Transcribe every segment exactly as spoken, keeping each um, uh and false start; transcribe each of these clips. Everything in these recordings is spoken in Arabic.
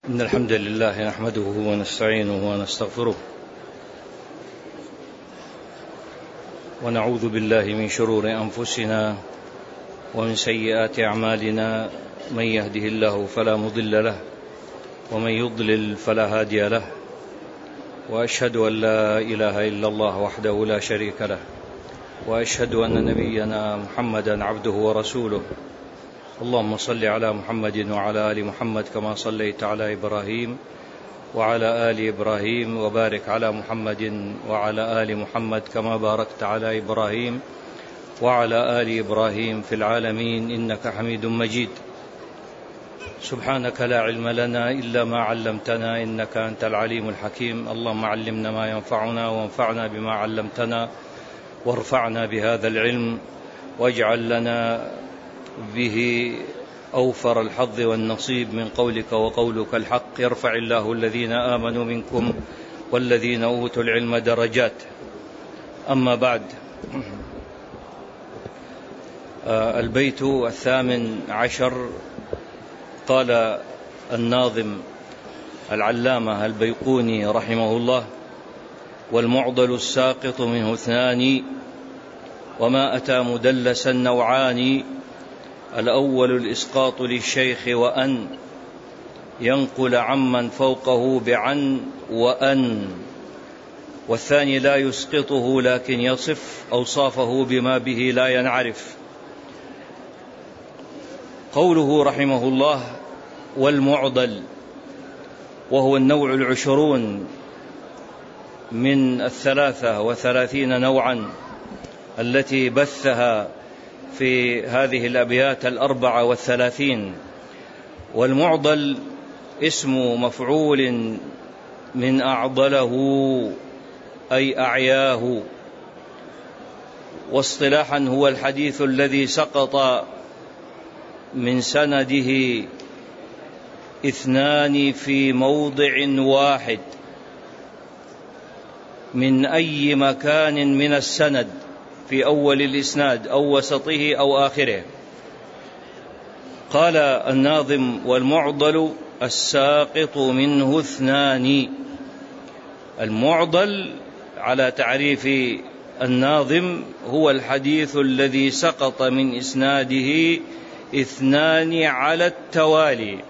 إن الحمد لله نحمده ونستعينه ونستغفره ونعوذ بالله من شرور أنفسنا ومن سيئات أعمالنا. من يهده الله فلا مضل له ومن يضلل فلا هادي له، وأشهد أن لا إله إلا الله وحده لا شريك له، وأشهد أن نبينا محمدا عبده ورسوله. اللهم صل على محمد وعلى آل محمد كما صليت على إبراهيم وعلى آل إبراهيم، وبارك على محمد وعلى آل محمد كما باركت على إبراهيم وعلى آل إبراهيم في العالمين إنك حميد مجيد. سبحانك لا علم لنا إلا ما علمتنا إنك أنت العليم الحكيم. اللهم علمنا ما ينفعنا وانفعنا بما علمتنا وارفعنا بهذا العلم، واجعل لنا به أوفر الحظ والنصيب من قولك وقولك الحق. يرفع الله الذين آمنوا منكم والذين أوتوا العلم درجات. أما بعد، البيت الثامن عشر. قال الناظم العلامة البيقوني رحمه الله: والمعضل الساقط منه اثنان، وما أتى مدلسا نوعان. الأول الإسقاط للشيخ وأن ينقل عمن فوقه بعن وأن، والثاني لا يسقطه لكن يصف أوصافه بما به لا ينعرف. قوله رحمه الله والمعضل، وهو النوع العشرون من الثلاثة وثلاثين نوعا التي بثها في هذه الأبيات الأربعة والثلاثين. والمعضل اسم مفعول من أعضله أي أعياه، واصطلاحا هو الحديث الذي سقط من سنده اثنان في موضع واحد من أي مكان من السند، في أول الإسناد أو وسطه أو آخره. قال الناظم: والمعضل الساقط منه اثنان. المعضل على تعريف الناظم هو الحديث الذي سقط من إسناده اثنان على التوالي.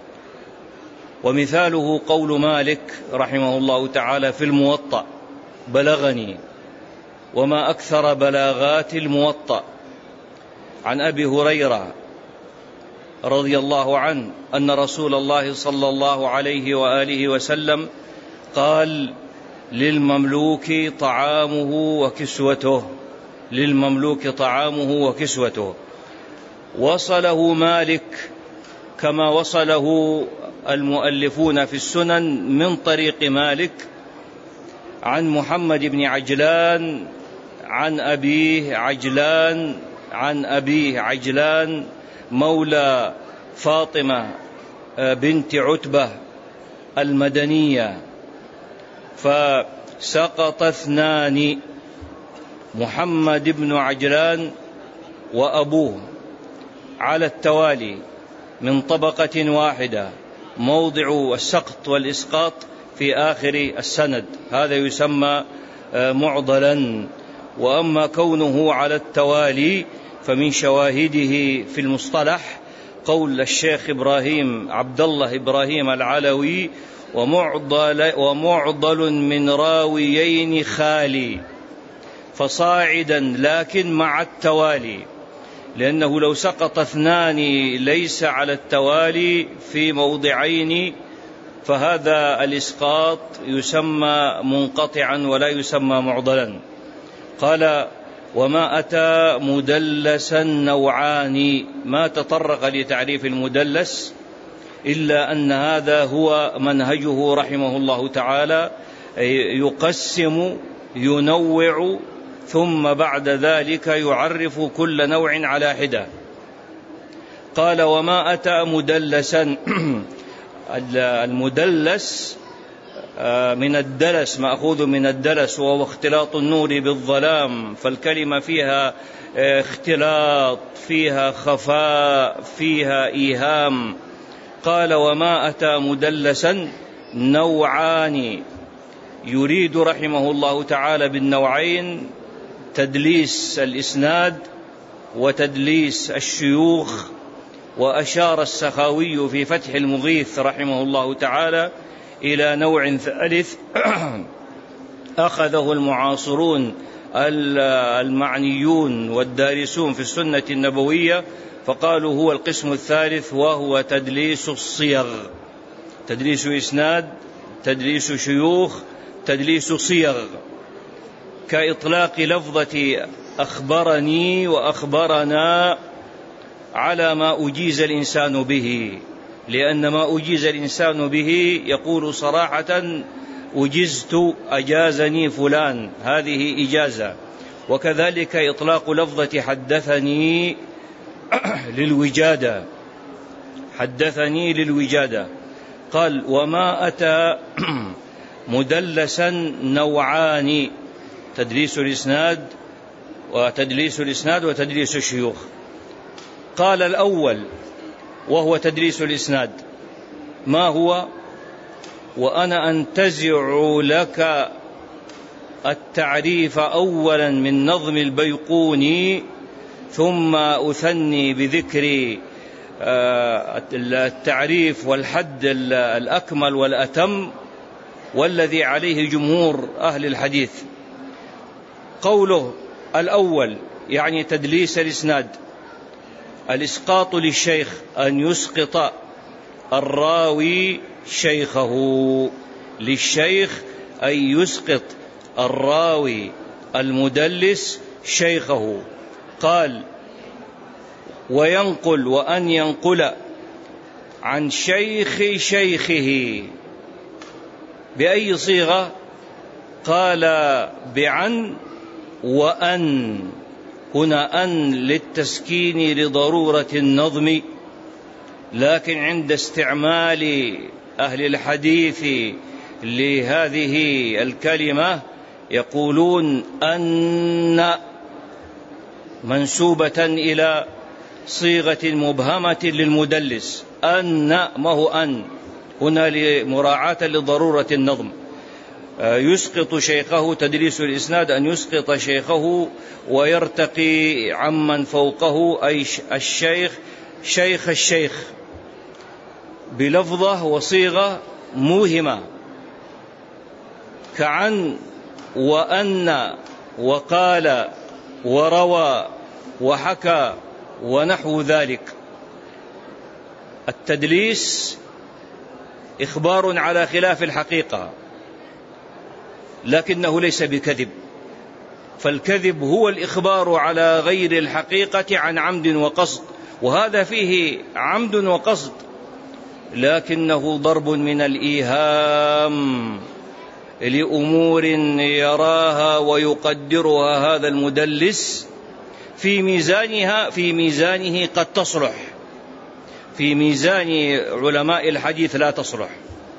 ومثاله قول مالك رحمه الله تعالى في الموطأ: بلغني. وما أكثر بلاغات الموطأ. عن أبي هريرة رضي الله عنه أن رسول الله صلى الله عليه وآله وسلم قال: للمملوك طعامه وكسوته. للمملوك طعامه وكسوته. وصله مالك كما وصله المؤلفون في السنن من طريق مالك عن محمد بن عجلان عن أبيه عجلان عن أبيه عجلان مولى فاطمة بنت عتبة المدنية. فسقط اثنان: محمد بن عجلان وأبوه على التوالي من طبقة واحدة. موضع السقط والإسقاط في آخر السند، هذا يسمى معضلا. وأما كونه على التوالي فمن شواهده في المصطلح قول الشيخ إبراهيم عبد الله إبراهيم العلوي: ومعضل, ومعضل من راويين خالي، فصاعدا لكن مع التوالي. لأنه لو سقط اثنان ليس على التوالي في موضعين فهذا الإسقاط يسمى منقطعا ولا يسمى معضلا. قال: وما أتى مدلسا نوعان. ما تطرق لتعريف المدلس إلا أن هذا هو منهجه رحمه الله تعالى، يقسم ينوع ثم بعد ذلك يعرف كل نوع على حدة. قال: وما أتى مدلسا. المدلس من الدلس، مأخوذ من الدلس، وهو اختلاط النور بالظلام، فالكلمة فيها اختلاط، فيها خفاء، فيها إيهام. قال: وما أتى مدلسا نوعان. يريد رحمه الله تعالى بالنوعين تدليس الإسناد وتدليس الشيوخ. وأشار السخاوي في فتح المغيث رحمه الله تعالى إلى نوع ثالث أخذه المعاصرون المعنيون والدارسون في السنة النبوية، فقالوا هو القسم الثالث، وهو تدليس الصيغ. تدليس إسناد، تدليس شيوخ، تدليس صيغ، كإطلاق لفظة أخبرني وأخبرنا على ما أجيز الإنسان به، لأن ما أجيز الإنسان به يقول صراحة: أجزت، أجازني فلان، هذه إجازة. وكذلك إطلاق لفظة حدثني للوجادة، حدثني للوجادة. قال: وما أتى مدلسا نوعان: تدليس الإسناد وتدليس الإسناد وتدليس الشيوخ. قال: الأول وهو تدليس الإسناد، ما هو؟ وأنا أنتزع لك التعريف أولا من نظم البيقوني، ثم أثني بذكر التعريف والحد الأكمل والأتم، والذي عليه جمهور أهل الحديث. قوله الأول يعني تدليس الإسناد: الإسقاط للشيخ، أن يسقط الراوي شيخه، للشيخ أن يسقط الراوي المدلس شيخه. قال: وينقل، وأن ينقل عن شيخ شيخه. بأي صيغة؟ قال: بعن وأن. هنا أن للتسكين لضرورة النظم، لكن عند استعمال أهل الحديث لهذه الكلمة يقولون أن منسوبة إلى صيغة مبهمة للمدلس، أن، ما هو أن هنا لمراعاة لضرورة النظم. يسقط شيخه، تدليس الإسناد أن يسقط شيخه ويرتقي عمن فوقه، أي الشيخ شيخ الشيخ، بلفظة وصيغة موهمة، كعن وأن وقال وروى وحكى ونحو ذلك. التدليس إخبار على خلاف الحقيقة، لكنه ليس بكذب، فالكذب هو الإخبار على غير الحقيقة عن عمد وقصد، وهذا فيه عمد وقصد، لكنه ضرب من الإيهام لأمور يراها ويقدرها هذا المدلس في ميزانها في ميزانه قد تصلح، في ميزان علماء الحديث لا تصلح.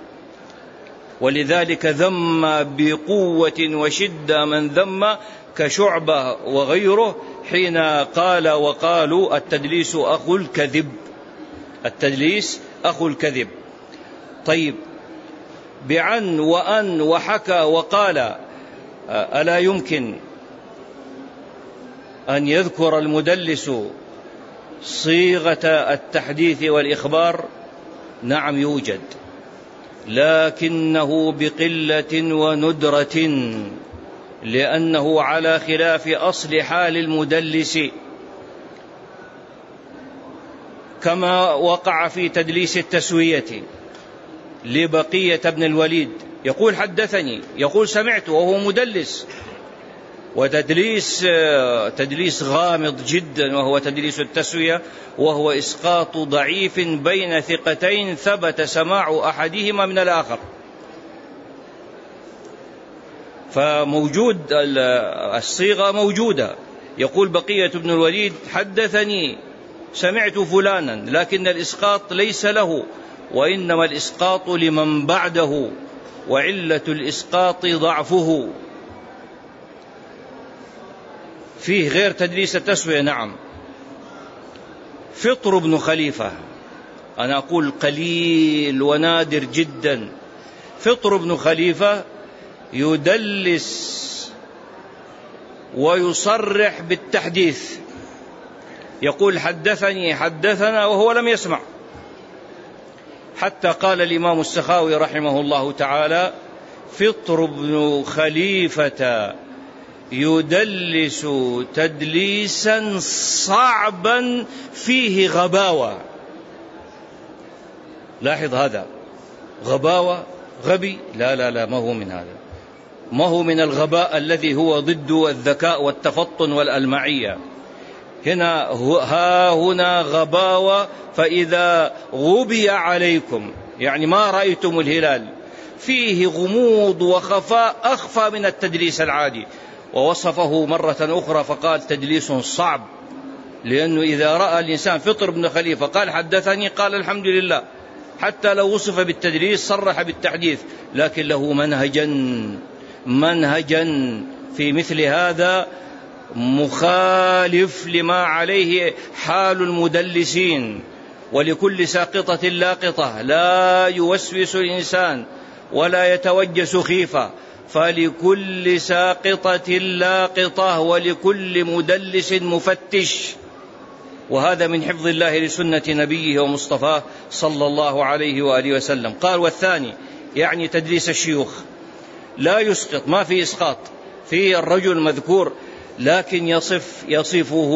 ولذلك ذم بقوة وشدة من ذم كشعبة وغيره حين قال وقالوا: التدليس أخو الكذب، التدليس أخو الكذب. طيب، بعن وأن وحكى وقال، ألا يمكن أن يذكر المدلس صيغة التحديث والإخبار؟ نعم يوجد، لكنه بقلة وندرة، لأنه على خلاف أصل حال المدلس، كما وقع في تدليس التسوية لبقية بن الوليد، يقول حدثني، يقول سمعت، وهو مدلس. وتدليس تدليس غامض جدا، وهو تدليس التسوية، وهو إسقاط ضعيف بين ثقتين ثبت سماع أحدهما من الآخر. فموجود الصيغة موجودة، يقول بقية بن الوليد حدثني سمعت فلانا، لكن الإسقاط ليس له، وإنما الإسقاط لمن بعده، وعلة الإسقاط ضعفه. فيه غير تدليس التسوية، نعم. فطر بن خليفة أنا أقول قليل ونادر جدا. فطر بن خليفة يدلس ويصرح بالتحديث، يقول حدثني حدثنا وهو لم يسمع، حتى قال الإمام السخاوي رحمه الله تعالى: فطر بن خليفة يدلس تدليسا صعبا فيه غباوة. لاحظ هذا، غباوة، غبي، لا لا لا، ما هو من هذا، ما هو من الغباء الذي هو ضد الذكاء والتفطن والألمعية. هنا ها هنا غباوة، فإذا غبي عليكم يعني ما رأيتم الهلال، فيه غموض وخفاء أخفى من التدليس العادي. ووصفه مرة أخرى فقال تدليس صعب، لأنه إذا رأى الإنسان فطر بن خليفة قال حدثني قال الحمد لله، حتى لو وصف بالتدليس صرح بالتحديث، لكن له منهجا منهجا في مثل هذا مخالف لما عليه حال المدلسين. ولكل ساقطة لاقطة، لا يوسوس الإنسان ولا يتوجس خيفة، فلكل ساقطة لاقطة ولكل مدلس مفتش. وهذا من حفظ الله لسنة نبيه ومصطفاه صلى الله عليه وآله وسلم. قال: والثاني يعني تدليس الشيوخ، لا يسقط، ما في إسقاط في الرجل المذكور، لكن يصف يصفه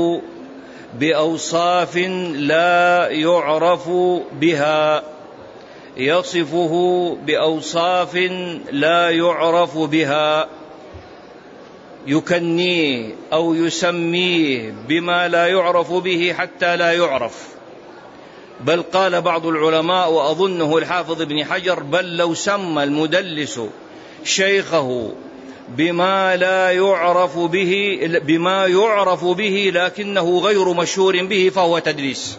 بأوصاف لا يعرف بها، يصفه بأوصاف لا يعرف بها، يكنيه أو يسميه بما لا يعرف به حتى لا يعرف. بل قال بعض العلماء وأظنه الحافظ ابن حجر: بل لو سمى المدلس شيخه بما لا يعرف به بما يعرف به لكنه غير مشهور به فهو تدليس.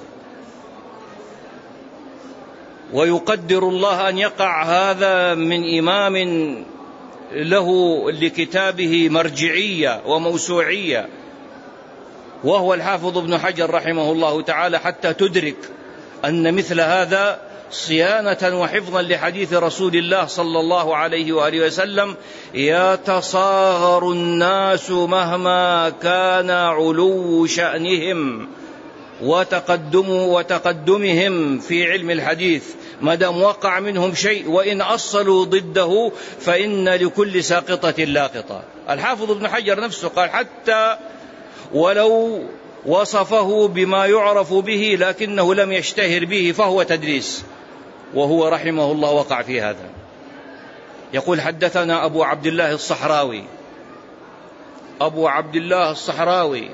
ويقدر الله أن يقع هذا من إمام له لكتابه مرجعية وموسوعية، وهو الحافظ ابن حجر رحمه الله تعالى، حتى تدرك أن مثل هذا صيانة وحفظا لحديث رسول الله صلى الله عليه وآله وسلم: يتصاغر الناس مهما كان علو شأنهم وتقدم وتقدمهم في علم الحديث، ما دام وقع منهم شيء وإن أصلوا ضده فإن لكل ساقطة لاقطة. الحافظ ابن حجر نفسه قال: حتى ولو وصفه بما يعرف به لكنه لم يشتهر به فهو تدليس، وهو رحمه الله وقع في هذا. يقول: حدثنا أبو عبد الله الصحراوي أبو عبد الله الصحراوي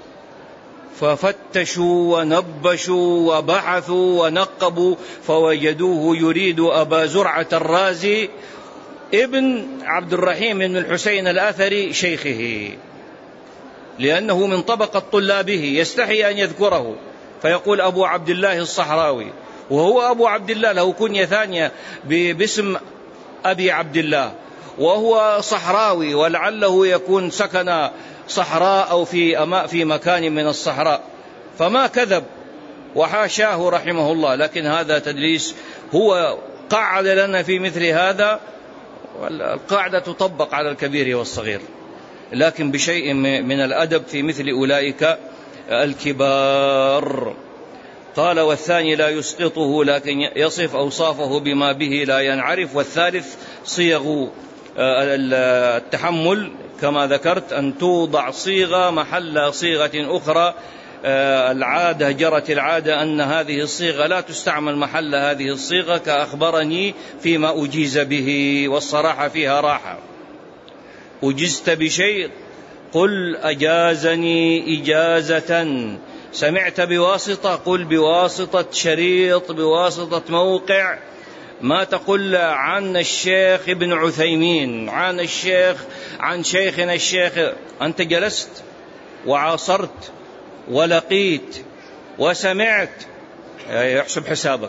ففتشوا ونبشوا وبحثوا ونقبوا فوجدوه يريد أبا زرعة الرازي ابن عبد الرحيم بن الحسين الأثري شيخه، لأنه من طبقة طلابه يستحي أن يذكره، فيقول أبو عبد الله الصحراوي، وهو أبو عبد الله له كنية ثانية باسم أبي عبد الله، وهو صحراوي، ولعله يكون سكن صحراء أو في أما في مكان من الصحراء، فما كذب وحاشاه رحمه الله. لكن هذا تدليس، هو قعد لنا في مثل هذا، والقاعدة تطبق على الكبير والصغير، لكن بشيء من الأدب في مثل أولئك الكبار. قال: والثاني لا يسقطه لكن يصف أوصافه بما به لا ينعرف. والثالث صيغ التحمل كما ذكرت، أن توضع صيغة محل صيغة أخرى. العادة جرت العادة أن هذه الصيغة لا تستعمل محل هذه الصيغة، كأخبرني فيما أجيز به، والصراحة فيها راحة. أجزت بشيء قل أجازني إجازة، سمعت بواسطة قل بواسطة شريط، بواسطة موقع، ما تقول عن الشيخ ابن عثيمين، عن الشيخ، عن شيخنا الشيخ. أنت جلست وعاصرت ولقيت وسمعت، يحسب حسابك.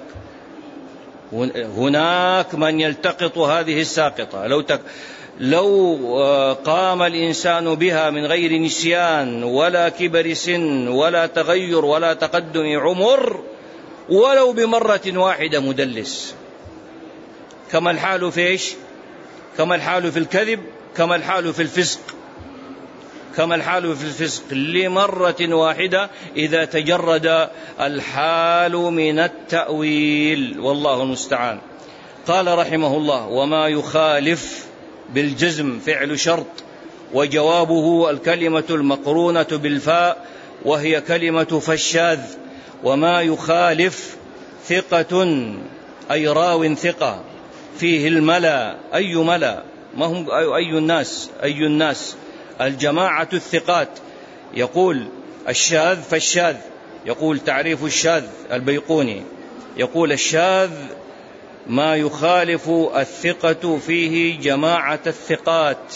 هناك من يلتقط هذه الساقطة، لو تك لو قام الإنسان بها من غير نسيان ولا كبر سن ولا تغير ولا تقدم عمر ولو بمرة واحدة مدلس. كما الحال في إيش؟ كما الحال في الكذب، كما الحال في الفسق، كما الحال في الفسق لمرة واحدة إذا تجرد الحال من التأويل، والله المستعان. قال رحمه الله: وما يخالف بالجزم فعل شرط، وجوابه الكلمة المقرونة بالفاء وهي كلمة فالشاذ. وما يخالف ثقة أي راو ثقة، فيه الملا، أي ملا؟ ما هم أي الناس؟ أي الناس الجماعة الثقات. يقول الشاذ فالشاذ، يقول تعريف الشاذ البيقوني، يقول الشاذ ما يخالف الثقة فيه جماعة الثقات.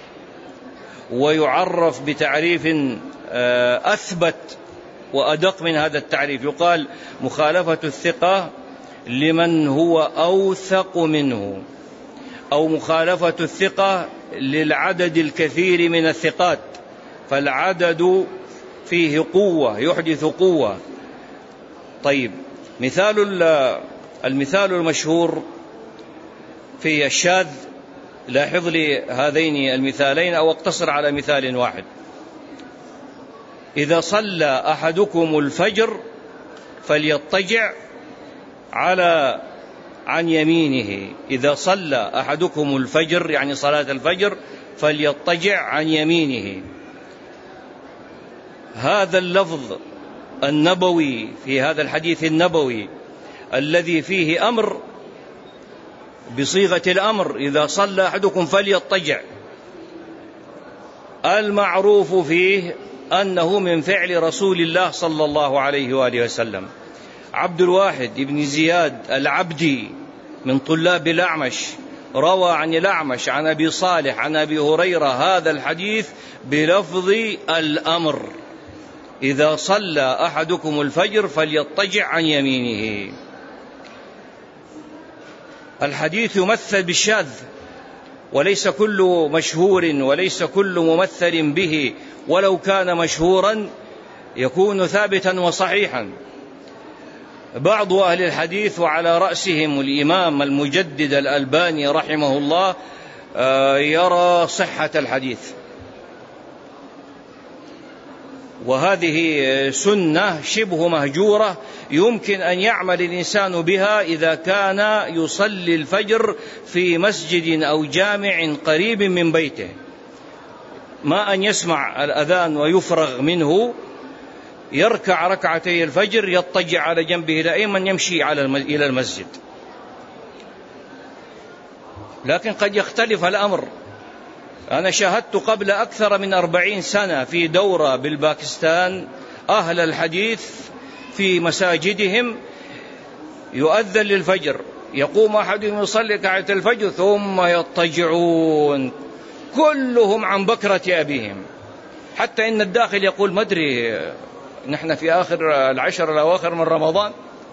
ويعرف بتعريف أثبت وأدق من هذا التعريف، يقال مخالفة الثقة لمن هو أوثق منه، أو مخالفة الثقة للعدد الكثير من الثقات، فالعدد فيه قوة يحدث قوة. طيب، مثال المثال المشهور في الشاذ، لاحظ لي هذين المثالين أو اقتصر على مثال واحد. إذا صلى أحدكم الفجر فليضطجع على عن يمينه. إذا صلى أحدكم الفجر يعني صلاة الفجر فليضطجع عن يمينه. هذا اللفظ النبوي في هذا الحديث النبوي الذي فيه أمر بصيغة الأمر، إذا صلى أحدكم فليضطجع، المعروف فيه أنه من فعل رسول الله صلى الله عليه وآله وسلم. عبد الواحد بن زياد العبدي من طلاب الأعمش روى عن الأعمش عن أبي صالح عن أبي هريرة هذا الحديث بلفظ الأمر: إذا صلى أحدكم الفجر فليضطجع عن يمينه. الحديث يمثل بالشاذ، وليس كل مشهور وليس كل ممثل به ولو كان مشهورا يكون ثابتا وصحيحا. بعض أهل الحديث وعلى رأسهم الإمام المجدد الألباني رحمه الله يرى صحة الحديث، وهذه سنة شبه مهجورة يمكن أن يعمل الإنسان بها إذا كان يصلي الفجر في مسجد أو جامع قريب من بيته، ما أن يسمع الأذان ويفرغ منه يركع ركعتي الفجر، يضطجع على جنبه الأيمن، يمشي على إلى المسجد. لكن قد يختلف الأمر. أنا شاهدت قبل أكثر من أربعين سنة في دورة بالباكستان أهل الحديث في مساجدهم يؤذن للفجر، يقوم أحدهم يصلي ركعة الفجر ثم يضطجعون كلهم عن بكرة أبيهم، حتى إن الداخل يقول: ما أدري نحن في آخر العشر الأواخر من رمضان.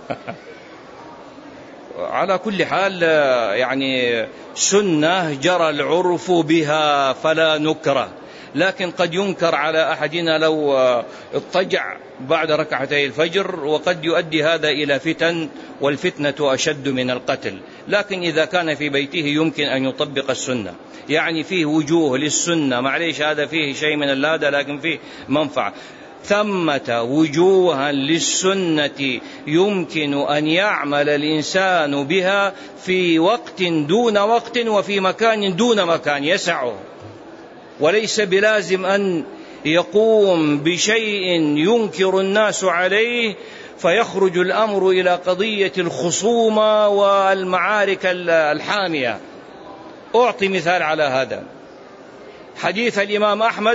على كل حال يعني سنة جرى العرف بها فلا نكره، لكن قد ينكر على أحدنا لو اضطجع بعد ركعتي الفجر، وقد يؤدي هذا إلى فتن، والفتنة أشد من القتل. لكن إذا كان في بيته يمكن أن يطبق السنة، يعني فيه وجوه للسنة، معليش هذا فيه شيء من اللادة لكن فيه منفعة. ثمة وجوها للسنة يمكن أن يعمل الإنسان بها في وقت دون وقت وفي مكان دون مكان يسعه، وليس بلازم أن يقوم بشيء ينكر الناس عليه فيخرج الأمر إلى قضية الخصومة والمعارك الحامية. أعطي مثال على هذا: حديث الإمام أحمد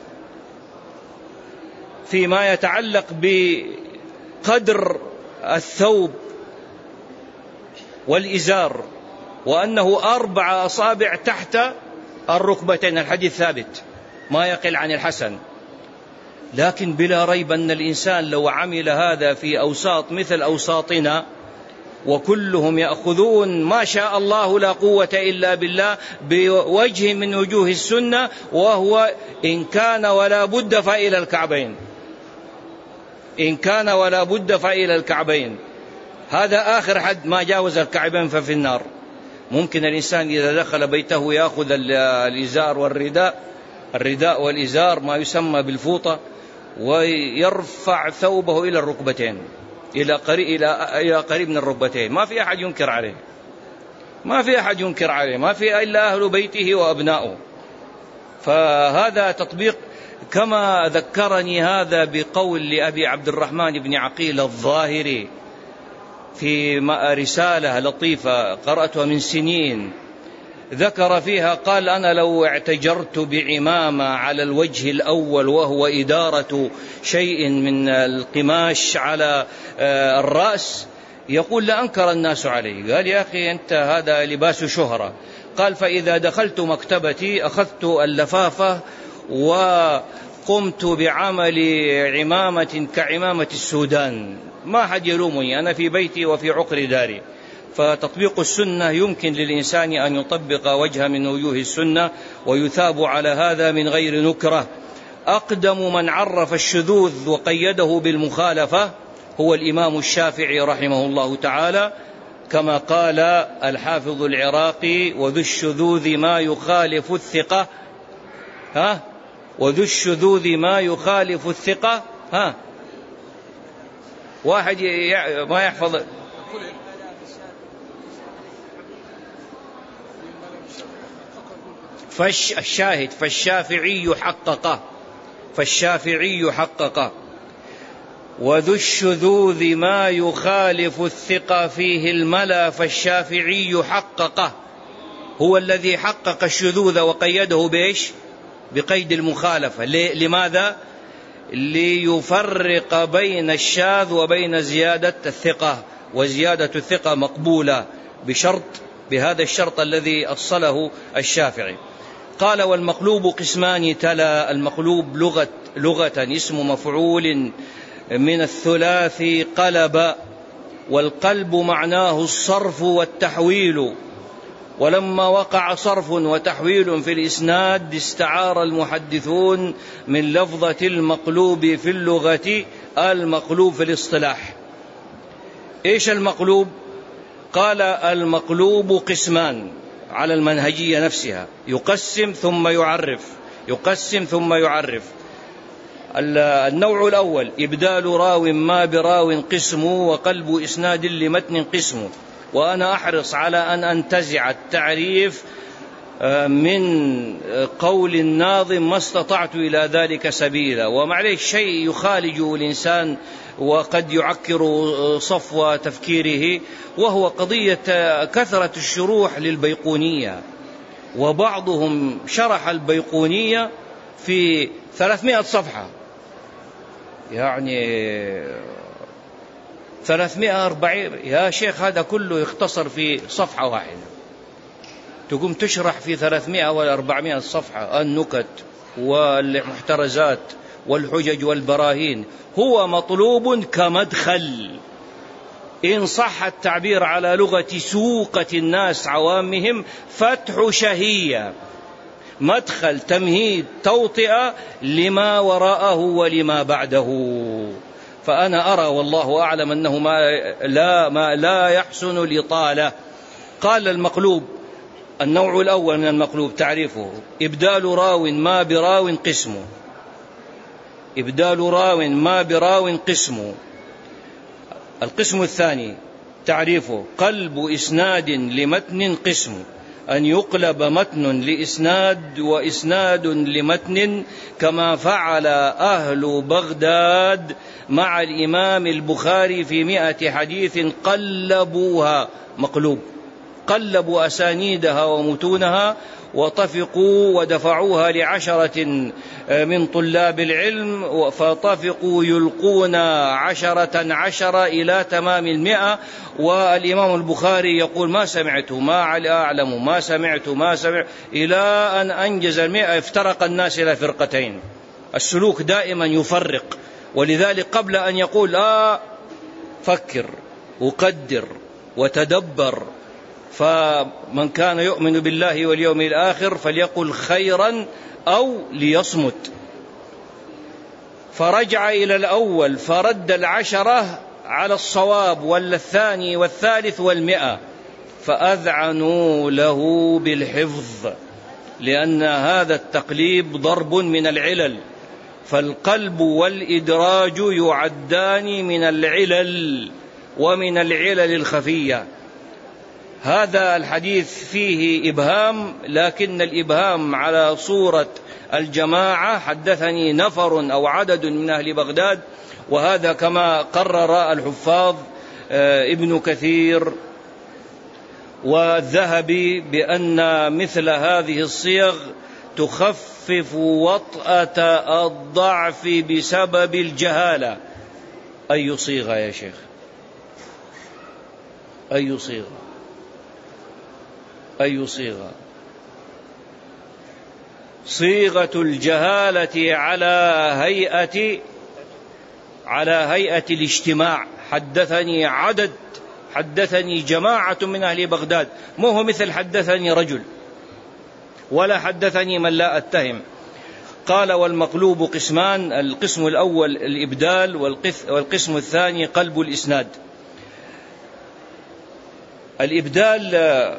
فيما يتعلق بقدر الثوب والإزار، وأنه أربع أصابع تحت الركبتين، الحديث ثابت ما يقل عن الحسن. لكن بلا ريب أن الإنسان لو عمل هذا في أوساط مثل أوساطنا وكلهم يأخذون ما شاء الله لا قوة إلا بالله بوجه من وجوه السنة، وهو إن كان ولا بد فإلى الكعبين، إن كان ولا بد فإلى الكعبين. هذا آخر حد، ما جاوز الكعبين ففي النار. ممكن الإنسان إذا دخل بيته يأخذ الإزار والرداء، الرداء والإزار ما يسمى بالفوطة، ويرفع ثوبه إلى الركبتين، إلى قريب, إلى قريب من الركبتين. ما في أحد ينكر عليه، ما في أحد ينكر عليه، ما في إلا أهل بيته وأبناؤه. فهذا تطبيق. كما ذكرني هذا بقول لأبي عبد الرحمن بن عقيل الظاهري في رسالة لطيفة قرأتها من سنين، ذكر فيها قال: أنا لو اعتجرت بعمامة على الوجه الأول وهو إدارة شيء من القماش على الرأس، يقول لأنكر الناس عليه. قال: يا أخي أنت هذا لباس شهرة. قال: فإذا دخلت مكتبتي أخذت اللفافة وقمت بعمل عمامة كعمامة السودان، ما حد يلومني، أنا في بيتي وفي عقر داري. فتطبيق السنة يمكن للإنسان أن يطبق وجه من وجوه السنة ويثاب على هذا من غير نكرة. أقدم من عرف الشذوذ وقيده بالمخالفة هو الإمام الشافعي رحمه الله تعالى، كما قال الحافظ العراقي: وذو الشذوذ ما يخالف الثقة. ها وذو الشذوذ ما يخالف الثقة. ها واحد ما يحفظ. فش الشاهد فالشافعي حققه فالشافعي حققه وذو الشذوذ ما يخالف الثقة فيه الملا فالشافعي حققه. هو الذي حقق الشذوذ وقيده بإيش؟ بقيد المخالفة. لماذا؟ ليفرق بين الشاذ وبين زيادة الثقة، وزيادة الثقة مقبولة بشرط بهذا الشرط الذي أصله الشافعي. قال: والمقلوب قسمان تلا. المقلوب لغة, لغة اسم مفعول من الثلاثي قلب، والقلب معناه الصرف والتحويل، ولما وقع صرف وتحويل في الإسناد استعار المحدثون من لفظة المقلوب في اللغة المقلوب في الاصطلاح. إيش المقلوب؟ قال: المقلوب قسمان على المنهجية نفسها، يقسم ثم يعرف، يقسم ثم يعرف. النوع الأول: إبدال راو ما براو قسمه، وقلب إسناد لمتن قسمه. وأنا أحرص على أن أنتزع التعريف من قول الناظم ما استطعت إلى ذلك سبيلا. ومعليش شيء يخالج الإنسان وقد يعكر صفو تفكيره، وهو قضية كثرة الشروح للبيقونية. وبعضهم شرح البيقونية في ثلاثمائة صفحة، يعني ثلاثمائة وأربعين. يا شيخ هذا كله يختصر في صفحة واحدة، تقوم تشرح في ثلاثمائة وأربعمائة صفحة النكت والمحترزات والحجج والبراهين. هو مطلوب كمدخل، إن صح التعبير على لغة سوقة الناس عوامهم، فتح شهية، مدخل، تمهيد، توطئة لما وراءه ولما بعده. فأنا أرى والله أعلم أنه ما لا, ما لا يحسن الإطالة. قال: المقلوب النوع الأول من المقلوب تعريفه: إبدال راو ما براو قسمه. إبدال راو ما براو قسمه. القسم الثاني تعريفه: قلب إسناد لمتن قسمه، أن يقلب متن لإسناد وإسناد لمتن، كما فعل أهل بغداد مع الإمام البخاري في مئة حديث قلبوها. مقلوب، قلبوا أسانيدها ومتونها وطفقوا ودفعوها لعشرة من طلاب العلم، فطفقوا يلقون عشرة عشرة إلى تمام المئة. والإمام البخاري يقول: ما سمعت، ما أعلم، ما سمعت، ما سمعت، إلى أن أنجز المئة. افترق الناس إلى فرقتين. السلوك دائما يفرق، ولذلك قبل أن يقول آه فكر وقدر وتدبر. فمن كان يؤمن بالله واليوم الآخر فليقل خيرا أو ليصمت. فرجع إلى الأول فرد العشرة على الصواب ولا الثاني والثالث والمئة، فأذعنوا له بالحفظ، لأن هذا التقليب ضرب من العلل، فالقلب والإدراج يعدان من العلل ومن العلل الخفية. هذا الحديث فيه إبهام، لكن الإبهام على صورة الجماعة، حدثني نفر أو عدد من أهل بغداد، وهذا كما قرر الحفاظ ابن كثير والذهبي بأن مثل هذه الصيغ تخفف وطأة الضعف بسبب الجهالة. أي صيغة يا شيخ؟ أي صيغة؟ أي صيغة؟ صيغة الجهالة على هيئة على هيئة الاجتماع. حدثني عدد، حدثني جماعة من أهل بغداد، مو هو مثل حدثني رجل، ولا حدثني من لا أتهم. قال: والمقلوب قسمان، القسم الأول الإبدال، والقسم الثاني قلب الإسناد. الإبدال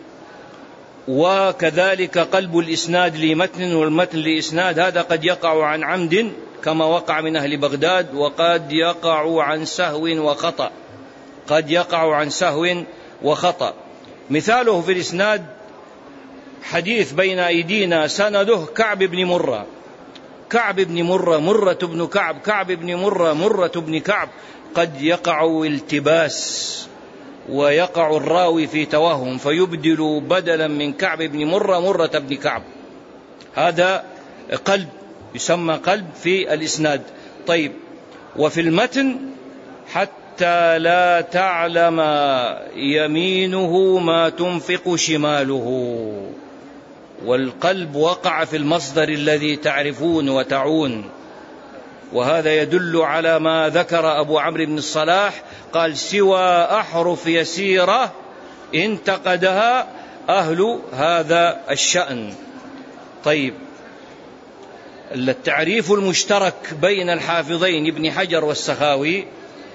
وكذلك قلب الإسناد لمتن والمتن لإسناد، هذا قد يقع عن عمد كما وقع من أهل بغداد، وقد يقع عن سهو وخطأ، قد يقع عن سهو وخطأ. مثاله في الإسناد حديث بين أيدينا سنده كعب بن مرة، كعب بن مرة، مرة بن كعب، كعب بن مرة، مرة بن كعب، قد يقع التباس ويقع الراوي في توهم فيبدل بدلا من كعب بن مرة مرة بن كعب، هذا قلب، يسمى قلب في الإسناد. طيب، وفي المتن حتى لا تعلم يمينه ما تنفق شماله، والقلب وقع في المصدر الذي تعرفون وتعون، وهذا يدل على ما ذكر أبو عمرو بن الصلاح، قال: سوى أحرف يسيرة انتقدها أهل هذا الشأن. طيب، التعريف المشترك بين الحافظين ابن حجر والسخاوي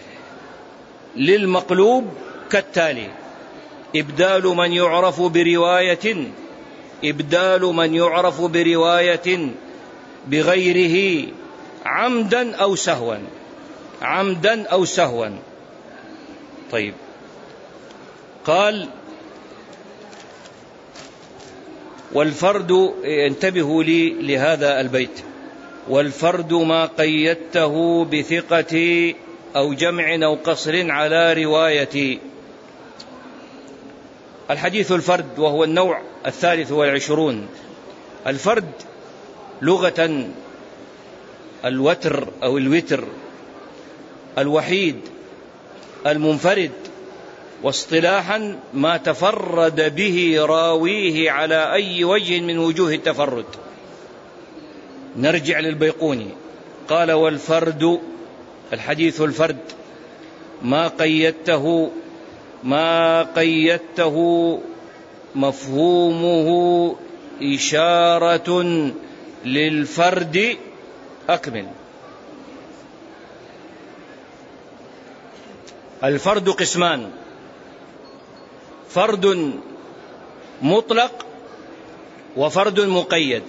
للمقلوب كالتالي: إبدال من يعرف برواية إبدال من يعرف برواية بغيره عمدا أو سهوا عمدا أو سهوا. طيب، قال: والفرد، انتبهوا لي لهذا البيت، والفرد ما قيدته بثقة أو جمع أو قصر على رواية. الحديث الفرد وهو النوع الثالث والعشرون. الفرد لغة الوتر أو الوتر، الوحيد، المنفرد، واصطلاحا ما تفرد به راويه على أي وجه من وجوه التفرد. نرجع للبيقوني، قال: والفرد، الحديث الفرد، ما قيدته ما قيدته مفهومه إشارة للفرد. أكمل. الفرد قسمان: فرد مطلق وفرد مقيد.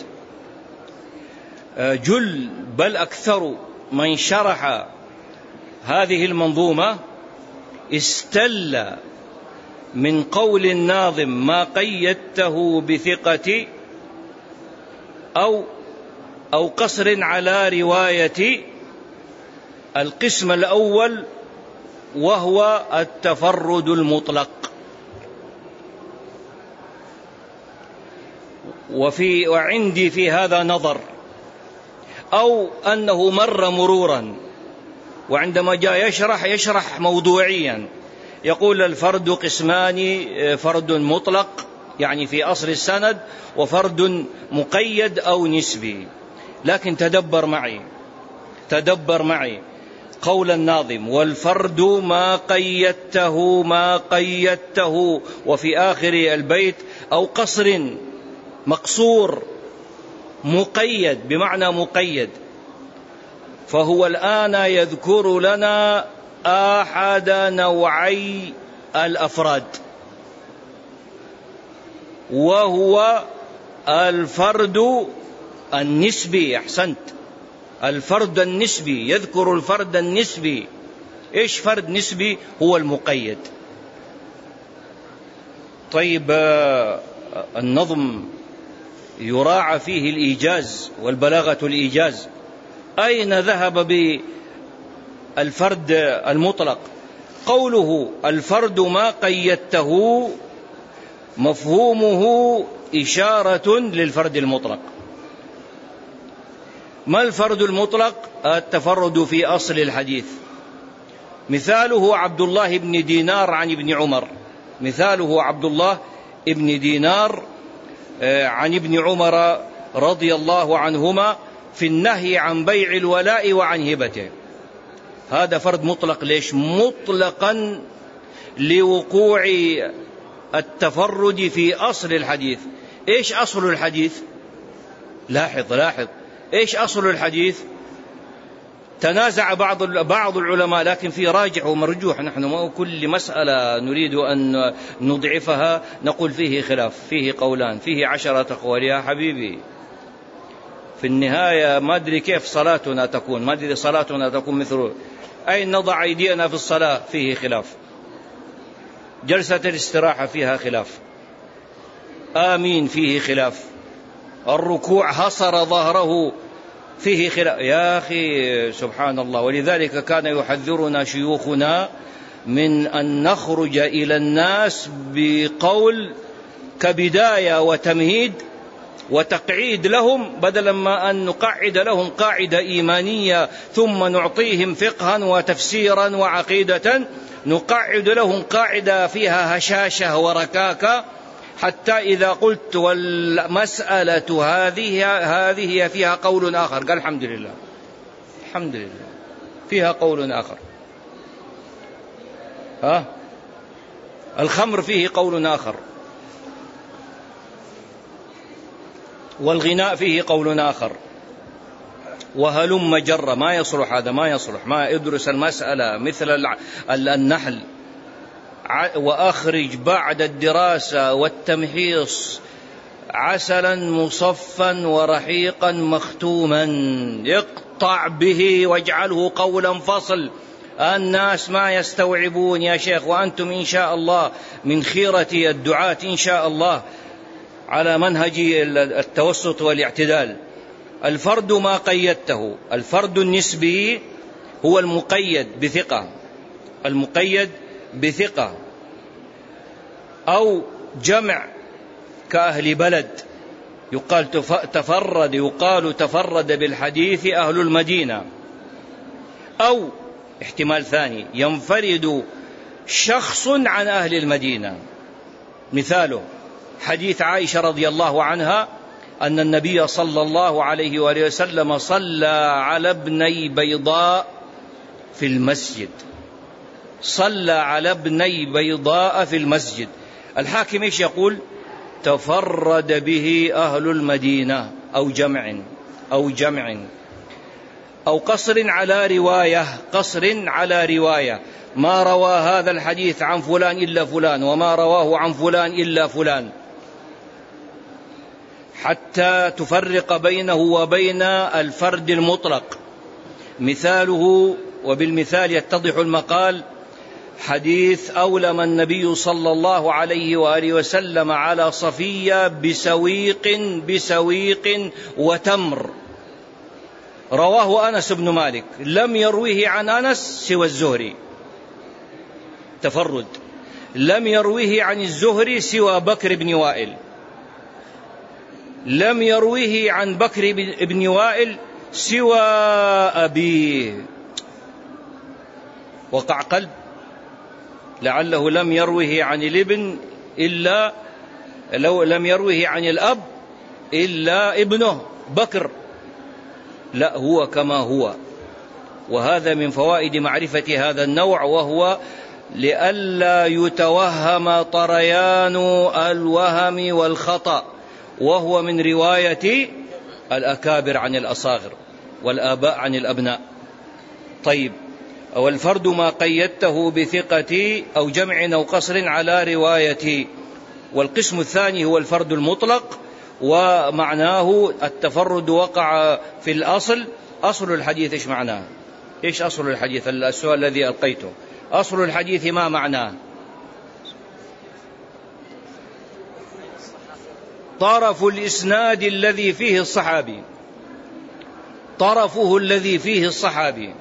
جل بل أكثر من شرح هذه المنظومة استل من قول الناظم ما قيدته بثقة أو أو قصر على رواية القسم الأول، وهو التفرد المطلق. وفي وعندي في هذا نظر، أو أنه مر مرورا، وعندما جاء يشرح يشرح موضوعيا، يقول: الفرد قسمان، فرد مطلق يعني في أصل السند، وفرد مقيد أو نسبي. لكن تدبر معي تدبر معي قول الناظم: والفرد ما قيدته ما قيدته وفي آخر البيت أو قصر مقصور مقيد بمعنى مقيد. فهو الآن يذكر لنا أحد نوعي الأفراد، وهو الفرد النسبي. أحسنت، الفرد النسبي، يذكر الفرد النسبي. إيش فرد نسبي؟ هو المقيد. طيب، النظم يراعى فيه الإيجاز والبلاغة الإيجاز. أين ذهب بالفرد المطلق؟ قوله الفرد ما قيدته مفهومه إشارة للفرد المطلق. ما الفرد المطلق؟ التفرد في أصل الحديث. مثاله عبد الله بن دينار عن ابن عمر، مثاله عبد الله بن دينار عن ابن عمر رضي الله عنهما في النهي عن بيع الولاء وعن هبته. هذا فرد مطلق. ليش مطلقا؟ لوقوع التفرد في أصل الحديث. إيش أصل الحديث؟ لاحظ لاحظ إيش أصل الحديث؟ تنازع بعض بعض العلماء، لكن في راجح ومرجوح. نحن ما كل مسألة نريد أن نضعفها نقول فيه خلاف، فيه قولان، فيه عشرة أقوال. يا حبيبي، في النهاية ما أدري كيف صلاتنا تكون، ما أدري صلاتنا تكون مثل أين نضع أيدينا في الصلاة، فيه خلاف. جلسة الاستراحة فيها خلاف. آمين فيه خلاف. الركوع حصر ظهره فيه خلاف. يا أخي سبحان الله. ولذلك كان يحذرنا شيوخنا من أن نخرج إلى الناس بقول كبداية وتمهيد وتقعيد لهم، بدلا ما أن نقعد لهم قاعدة إيمانية ثم نعطيهم فقها وتفسيرا وعقيدة، نقعد لهم قاعدة فيها هشاشة وركاكة، حتى إذا قلت والمسألة هذه هذه فيها قول آخر، قال الحمد لله الحمد لله فيها قول آخر. ها، الخمر فيه قول آخر، والغناء فيه قول آخر، وهلم جر. ما يصلح هذا، ما يصلح. ما ادرس المسألة مثل النحل، وأخرج بعد الدراسة والتمحيص عسلا مصفا ورحيقا مختوما، اقطع به واجعله قولا فصل. الناس ما يستوعبون يا شيخ، وأنتم إن شاء الله من خيرة الدعاة إن شاء الله على منهج التوسط والاعتدال. الفرد ما قيدته. الفرد النسبي هو المقيد بثقة، المقيد بثقة أو جمع كأهل بلد، يقال تفرد يقال تفرد بالحديث أهل المدينة. أو احتمال ثاني، ينفرد شخص عن أهل المدينة. مثاله حديث عائشة رضي الله عنها أن النبي صلى الله عليه وآله وسلم صلى على ابني بيضاء في المسجد، صلى على ابني بيضاء في المسجد. الحاكم ايش يقول؟ تفرد به أهل المدينة، أو جمع أو جمع أو قصر على رواية، قصر على رواية. ما روى هذا الحديث عن فلان إلا فلان، وما رواه عن فلان إلا فلان، حتى تفرق بينه وبين الفرد المطلق. مثاله، وبالمثال يتضح المقال، حديث أولم النبي صلى الله عليه وآله وسلم على صفية بسويق بسويق وتمر، رواه أنس بن مالك، لم يرويه عن أنس سوى الزهري، تفرد. لم يرويه عن الزهري سوى بكر بن وائل، لم يرويه عن بكر بن وائل سوى أبيه. وقع قلب، لعله لم يروه عن الابن إلا لو لم يروه عن الأب إلا ابنه بكر، لا هو كما هو. وهذا من فوائد معرفة هذا النوع، وهو لئلا يتوهم طريان الوهم والخطأ، وهو من رواية الأكابر عن الأصاغر والآباء عن الأبناء. طيب، والفرد ما قيدته بثقتي أو جمع أو قصر على روايتي. والقسم الثاني هو الفرد المطلق، ومعناه التفرد وقع في الأصل. أصل الحديث إيش معناه؟ إيش أصل الحديث؟ السؤال الذي ألقيته، أصل الحديث ما معناه؟ طرف الإسناد الذي فيه الصحابي، طرفه الذي فيه الصحابي،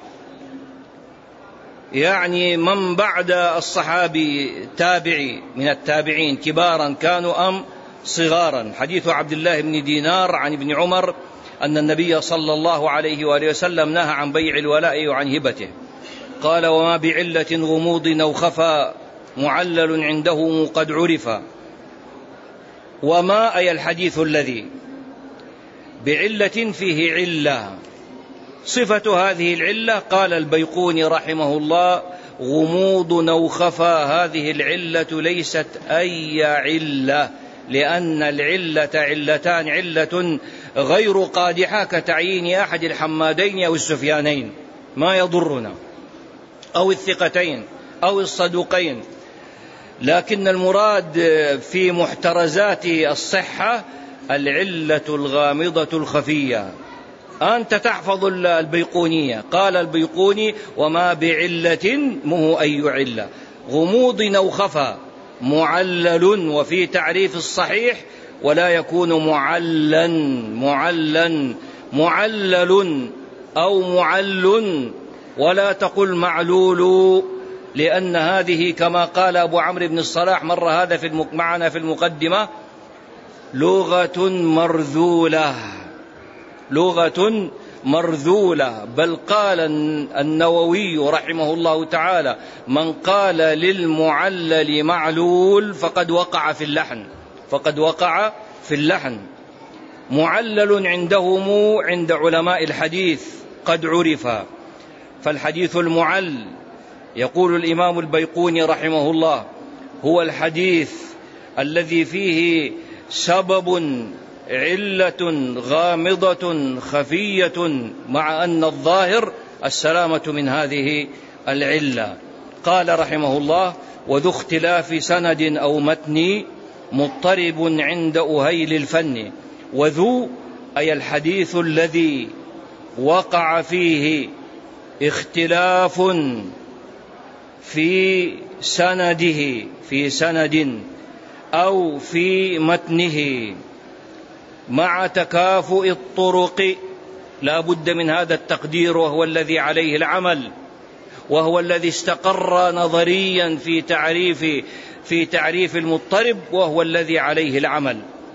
يعني من بعد الصحابي تابعي من التابعين، كبارا كانوا أم صغارا. حديث عبد الله بن دينار عن ابن عمر أن النبي صلى الله عليه وآله وسلم نهى عن بيع الولاء وعن هبته. قال: وما بعلة غموض أو خفى معلل عنده قد عرف. وما أي الحديث الذي بعلة فيه علة. صفة هذه العلة قال البيقوني رحمه الله: غموض أو خفى. هذه العلة ليست أي علة، لأن العلة علتان: علة غير قادحة كتعيين أحد الحمادين أو السفيانين ما يضرنا، أو الثقتين أو الصدوقين، لكن المراد في محترزات الصحة العلة الغامضة الخفية. أنت تحفظ البيقونية. قال البيقوني: وما بعلة مه أي علة، غموض أو خفى معلل. وفي تعريف الصحيح: ولا يكون معلا معلا معلل أو معل، ولا تقل معلول، لأن هذه كما قال أبو عمرو بن الصلاح مر هذا في معنا في المقدمة لغة مرذولة، لغة مرذولة. بل قال النووي رحمه الله تعالى: من قال للمعلل معلول فقد وقع في اللحن، فقد وقع في اللحن. معلل عندهم عند علماء الحديث قد عرف. فالحديث المعل يقول الإمام البيقوني رحمه الله هو الحديث الذي فيه سبب علة غامضة خفية، مع أن الظاهر السلامة من هذه العلة. قال رحمه الله: وذو اختلاف سند أو متن مضطرب عند أهيل الفن. وذو أي الحديث الذي وقع فيه اختلاف في سنده، في سند أو في متنه، مع تكافؤ الطرق. لا بد من هذا التقدير، وهو الذي عليه العمل، وهو الذي استقر نظريا في تعريف في تعريف المضطرب، وهو الذي عليه العمل.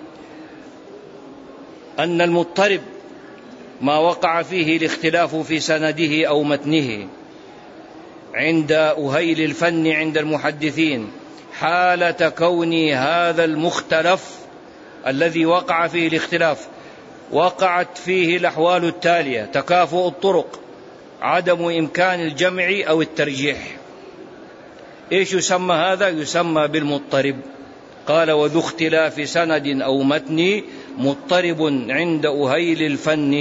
أن المضطرب ما وقع فيه الاختلاف في سنده أو متنه عند أهيل الفن عند المحدثين، حالة كون هذا المختلف الذي وقع فيه الاختلاف وقعت فيه الأحوال التالية: تكافؤ الطرق، عدم إمكان الجمع أو الترجيح. إيش يسمى هذا؟ يسمى بالمضطرب. قال: وذو اختلاف سند أو متن مضطرب عند أهيل الفن.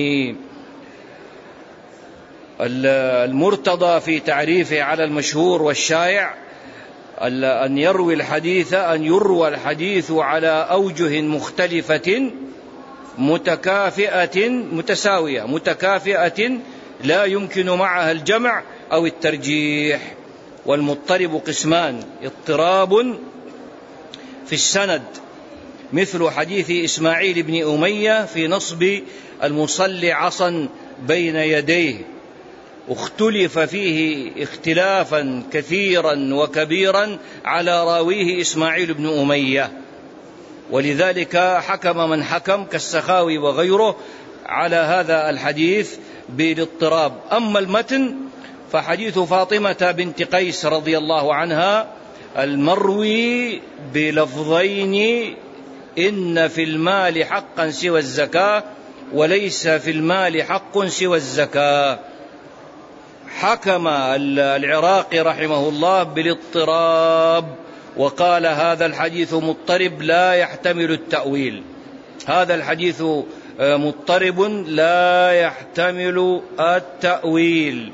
المرتضى في تعريفه على المشهور والشائع أن يروي الحديث أن يروى الحديث على أوجه مختلفة متكافئة متساوية متكافئة لا يمكن معها الجمع أو الترجيح. والمضطرب قسمان: اضطراب في السند مثل حديث إسماعيل بن أمية في نصب المصلي عصا بين يديه، اختلف فيه اختلافا كثيرا وكبيرا على راويه إسماعيل بن أمية، ولذلك حكم من حكم كالسخاوي وغيره على هذا الحديث بالاضطراب. أما المتن فحديث فاطمة بنت قيس رضي الله عنها المروي بلفظين: إن في المال حقا سوى الزكاة، وليس في المال حق سوى الزكاة. حكم العراقي رحمه الله بالاضطراب، وقال: هذا الحديث مضطرب لا يحتمل التأويل. هذا الحديث مضطرب لا يحتمل التأويل.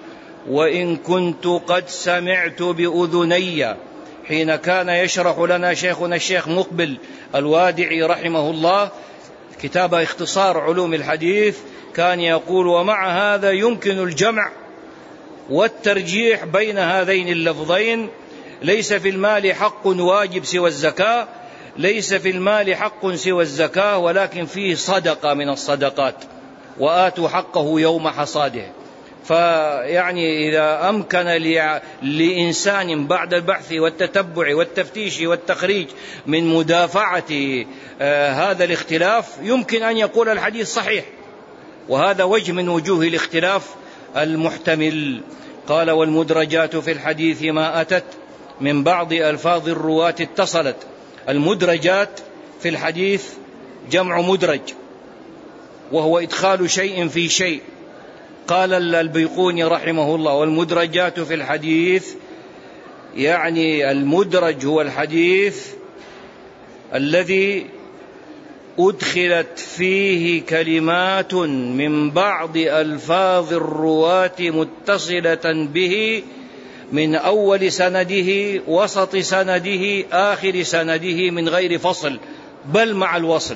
وإن كنت قد سمعت بأذني. حين كان يشرح لنا شيخنا الشيخ مقبل الوادعي رحمه الله كتاب اختصار علوم الحديث كان يقول: ومع هذا يمكن الجمع والترجيح بين هذين اللفظين. ليس في المال حق واجب سوى الزكاة، ليس في المال حق سوى الزكاة، ولكن فيه صدقة من الصدقات، وآتوا حقه يوم حصاده. فيعني إذا أمكن لإنسان بعد البحث والتتبع والتفتيش والتخريج من مدافعة آه هذا الاختلاف يمكن أن يقول الحديث صحيح، وهذا وجه من وجوه الاختلاف المحتمل. قال: والمدرجات في الحديث ما أتت من بعض ألفاظ الرواة اتصلت. المدرجات في الحديث جمع مدرج، وهو إدخال شيء في شيء. قال البيقوني رحمه الله: والمدرجات في الحديث يعني المدرج هو الحديث الذي أدخلت فيه كلمات من بعض ألفاظ الرواة متصلة به من أول سنده، وسط سنده، آخر سنده، من غير فصل بل مع الوصل.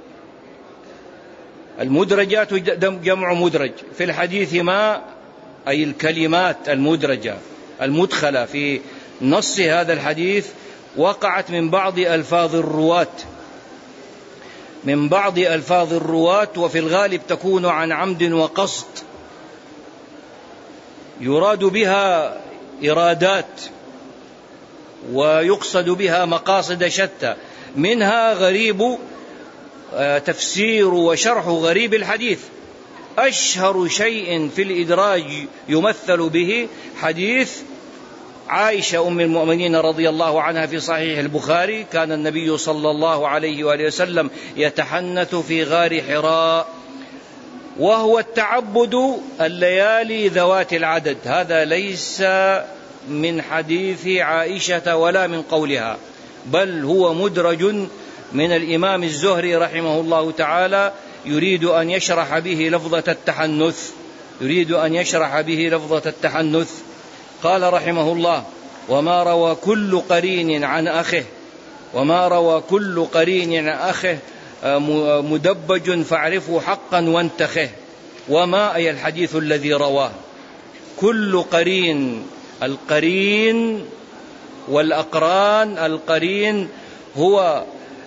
المدرجات جمع مدرج في الحديث ما أي الكلمات المدرجة المدخلة في نص هذا الحديث وقعت من بعض ألفاظ الرواة من بعض ألفاظ الرواة وفي الغالب تكون عن عمد وقصد، يراد بها إرادات ويقصد بها مقاصد شتى، منها غريب تفسير وشرح غريب الحديث. أشهر شيء في الإدراج يمثل به حديث عائشة أم المؤمنين رضي الله عنها في صحيح البخاري: كان النبي صلى الله عليه وآله وسلم يتحنث في غار حراء، وهو التعبد الليالي ذوات العدد. هذا ليس من حديث عائشة ولا من قولها، بل هو مدرج من الإمام الزهري رحمه الله تعالى، يريد أن يشرح به لفظة التحنث يريد أن يشرح به لفظة التحنث. قال رحمه الله: وما روى كل قرين عن أخه وما روى كل قرين عن أخه مدبج فاعرفه حقا وانتخه. وما أي الحديث الذي رواه. كل قرين، القرين والأقران. القرين هو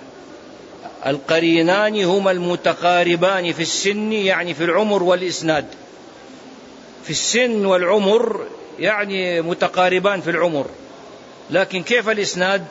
القرينان هما المتقاربان في السن، يعني في العمر والإسناد. في السن والعمر يعني متقاربان في العمر، لكن كيف الإسناد؟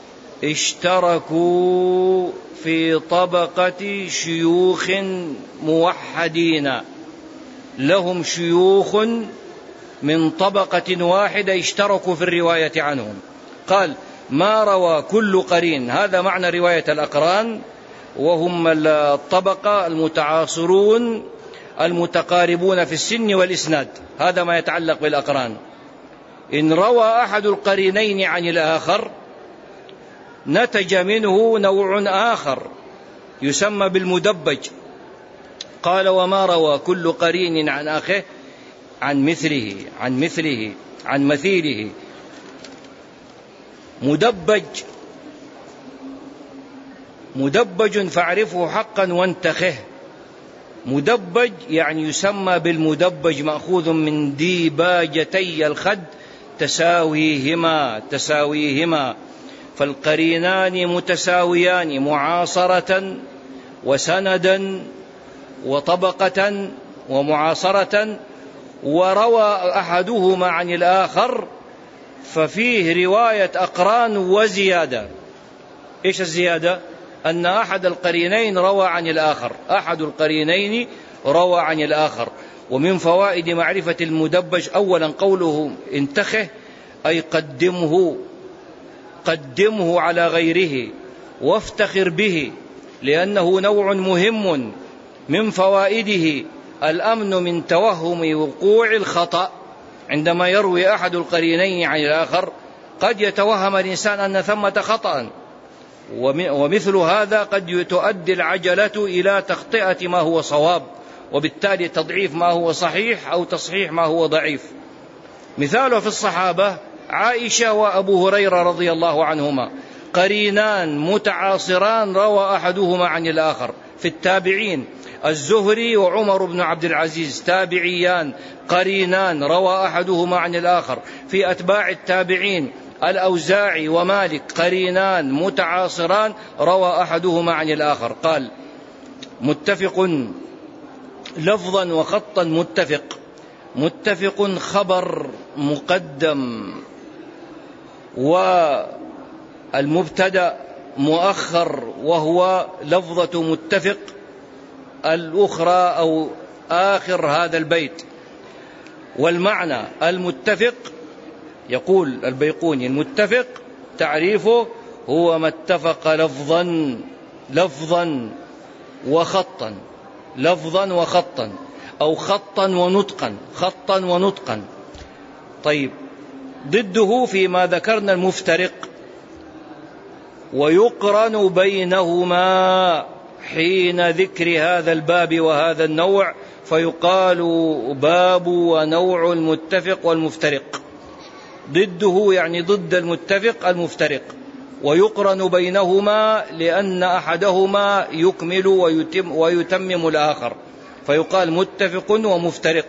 اشتركوا في طبقة شيوخ موحدين، لهم شيوخ من طبقة واحدة اشتركوا في الرواية عنهم. قال: ما روى كل قرين، هذا معنى رواية الأقران، وهم الطبقة المتعاصرون المتقاربون في السن والإسناد. هذا ما يتعلق بالأقران. إن روى أحد القرينين عن الآخر نتج منه نوع آخر يسمى بالمدبج. قال: وما روى كل قرين عن أخيه عن مثله عن مثله عن مثيله. مدبج مدبج فاعرفه حقا وانتخه. مدبج يعني يسمى بالمدبج، مأخوذ من ديباجتي الخد تساويهما تساويهما فالقرينان متساويان معاصرة وسندا وطبقة ومعاصرة، وروى أحدهما عن الآخر ففيه رواية أقران وزيادة. إيش الزيادة؟ أن أحد القرينين روى عن الآخر أحد القرينين روى عن الآخر. ومن فوائد معرفة المدبج أولا قوله انتخه، أي قدمه قدمه على غيره وافتخر به، لأنه نوع مهم. من فوائده الأمن من توهم وقوع الخطأ. عندما يروي أحد القرينين عن الآخر قد يتوهم الإنسان أن ثمة خطأ، ومثل هذا قد تؤدي العجلة إلى تخطئة ما هو صواب، وبالتالي تضعيف ما هو صحيح أو تصحيح ما هو ضعيف. مثاله في الصحابة عائشة وأبو هريرة رضي الله عنهما، قرينان متعاصران روى أحدهما عن الآخر. في التابعين الزهري وعمر بن عبد العزيز تابعيان قرينان روى أحدهما عن الآخر. في أتباع التابعين الأوزاعي ومالك قرينان متعاصران روى أحدهما عن الآخر. قال متفق لفظا وخطا متفق. متفق خبر مقدم والمبتدأ مؤخر، وهو لفظة متفق الأخرى أو آخر هذا البيت. والمعنى المتفق، يقول البيقوني المتفق تعريفه هو ما اتفق لفظا لفظا وخطا لفظا وخطا أو خطا ونطقا خطا ونطقا. طيب ضده فيما ذكرنا المفترق، ويقرن بينهما حين ذكر هذا الباب وهذا النوع، فيقال باب ونوع المتفق والمفترق. ضده يعني ضد المتفق المفترق، ويقرن بينهما لأن أحدهما يكمل ويتم ويتمم الآخر، فيقال متفق ومفترق.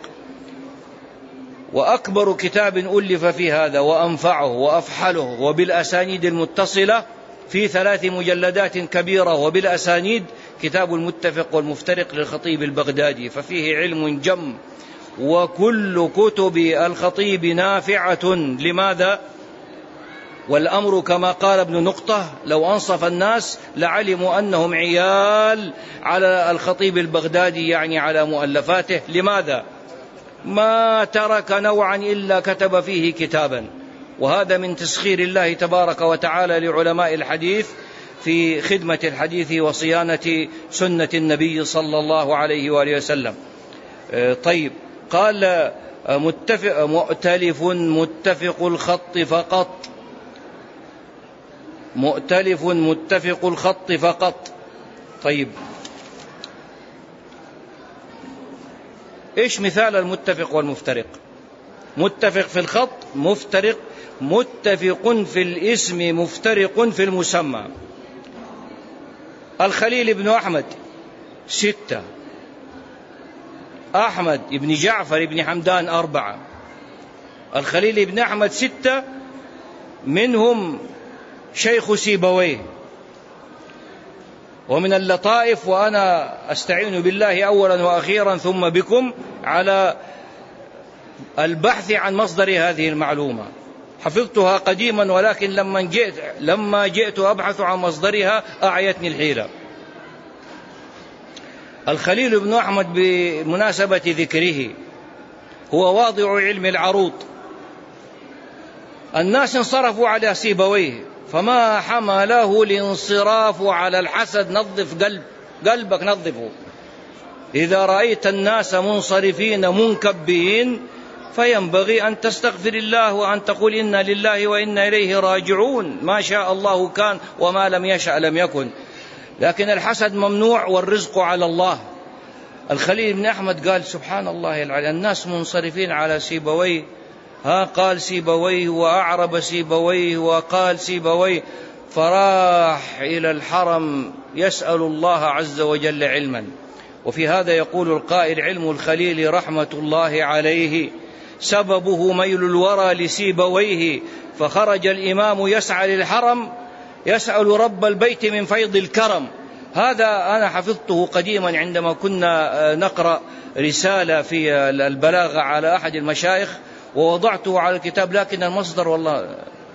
وأكبر كتاب ألف في هذا وأنفعه وأفحله وبالأسانيد المتصلة في ثلاث مجلدات كبيرة وبالأسانيد كتاب المتفق والمفترق للخطيب البغدادي، ففيه علم جم. وكل كتب الخطيب نافعة. لماذا؟ والأمر كما قال ابن نقطة لو أنصف الناس لعلموا أنهم عيال على الخطيب البغدادي، يعني على مؤلفاته. لماذا؟ ما ترك نوعا إلا كتب فيه كتابا، وهذا من تسخير الله تبارك وتعالى لعلماء الحديث في خدمة الحديث وصيانة سنة النبي صلى الله عليه وآله وسلم. طيب قال متفق مؤتلف متفق الخط فقط. مؤتلف متفق الخط فقط. طيب إيش مثال المتفق والمفترق؟ متفق في الخط، مفترق متفق في الاسم، مفترق في المسمى. الخليل بن أحمد ستة، أحمد بن جعفر بن حمدان أربعة. الخليل بن أحمد ستة، منهم شيخ سيبويه. ومن اللطائف، وأنا أستعين بالله أولا وأخيرا ثم بكم على البحث عن مصدر هذه المعلومة، حفظتها قديما ولكن لما جئت, لما جئت أبحث عن مصدرها أعيتني الحيلة. الخليل بن أحمد بمناسبة ذكره هو واضع علم العروض. الناس انصرفوا على سيبويه، فما حمله الانصراف على الحسد. نظف قلب قلبك نظفه. إذا رأيت الناس منصرفين منكبين فينبغي أن تستغفر الله وأن تقول إنا لله وإنا إليه راجعون، ما شاء الله كان وما لم يشأ لم يكن. لكن الحسد ممنوع والرزق على الله. الخليل بن أحمد قال سبحان الله العلي، الناس منصرفين على سيبويه، ها قال سيبويه وأعرب سيبويه وقال سيبويه، فراح إلى الحرم يسأل الله عز وجل علما. وفي هذا يقول القائل علم الخليل رحمة الله عليه سببه ميل الورى لسيبويه، فخرج الإمام يسعى للحرم يسأل رب البيت من فيض الكرم. هذا أنا حفظته قديما عندما كنا نقرأ رسالة في البلاغة على أحد المشايخ ووضعته على الكتاب، لكن المصدر والله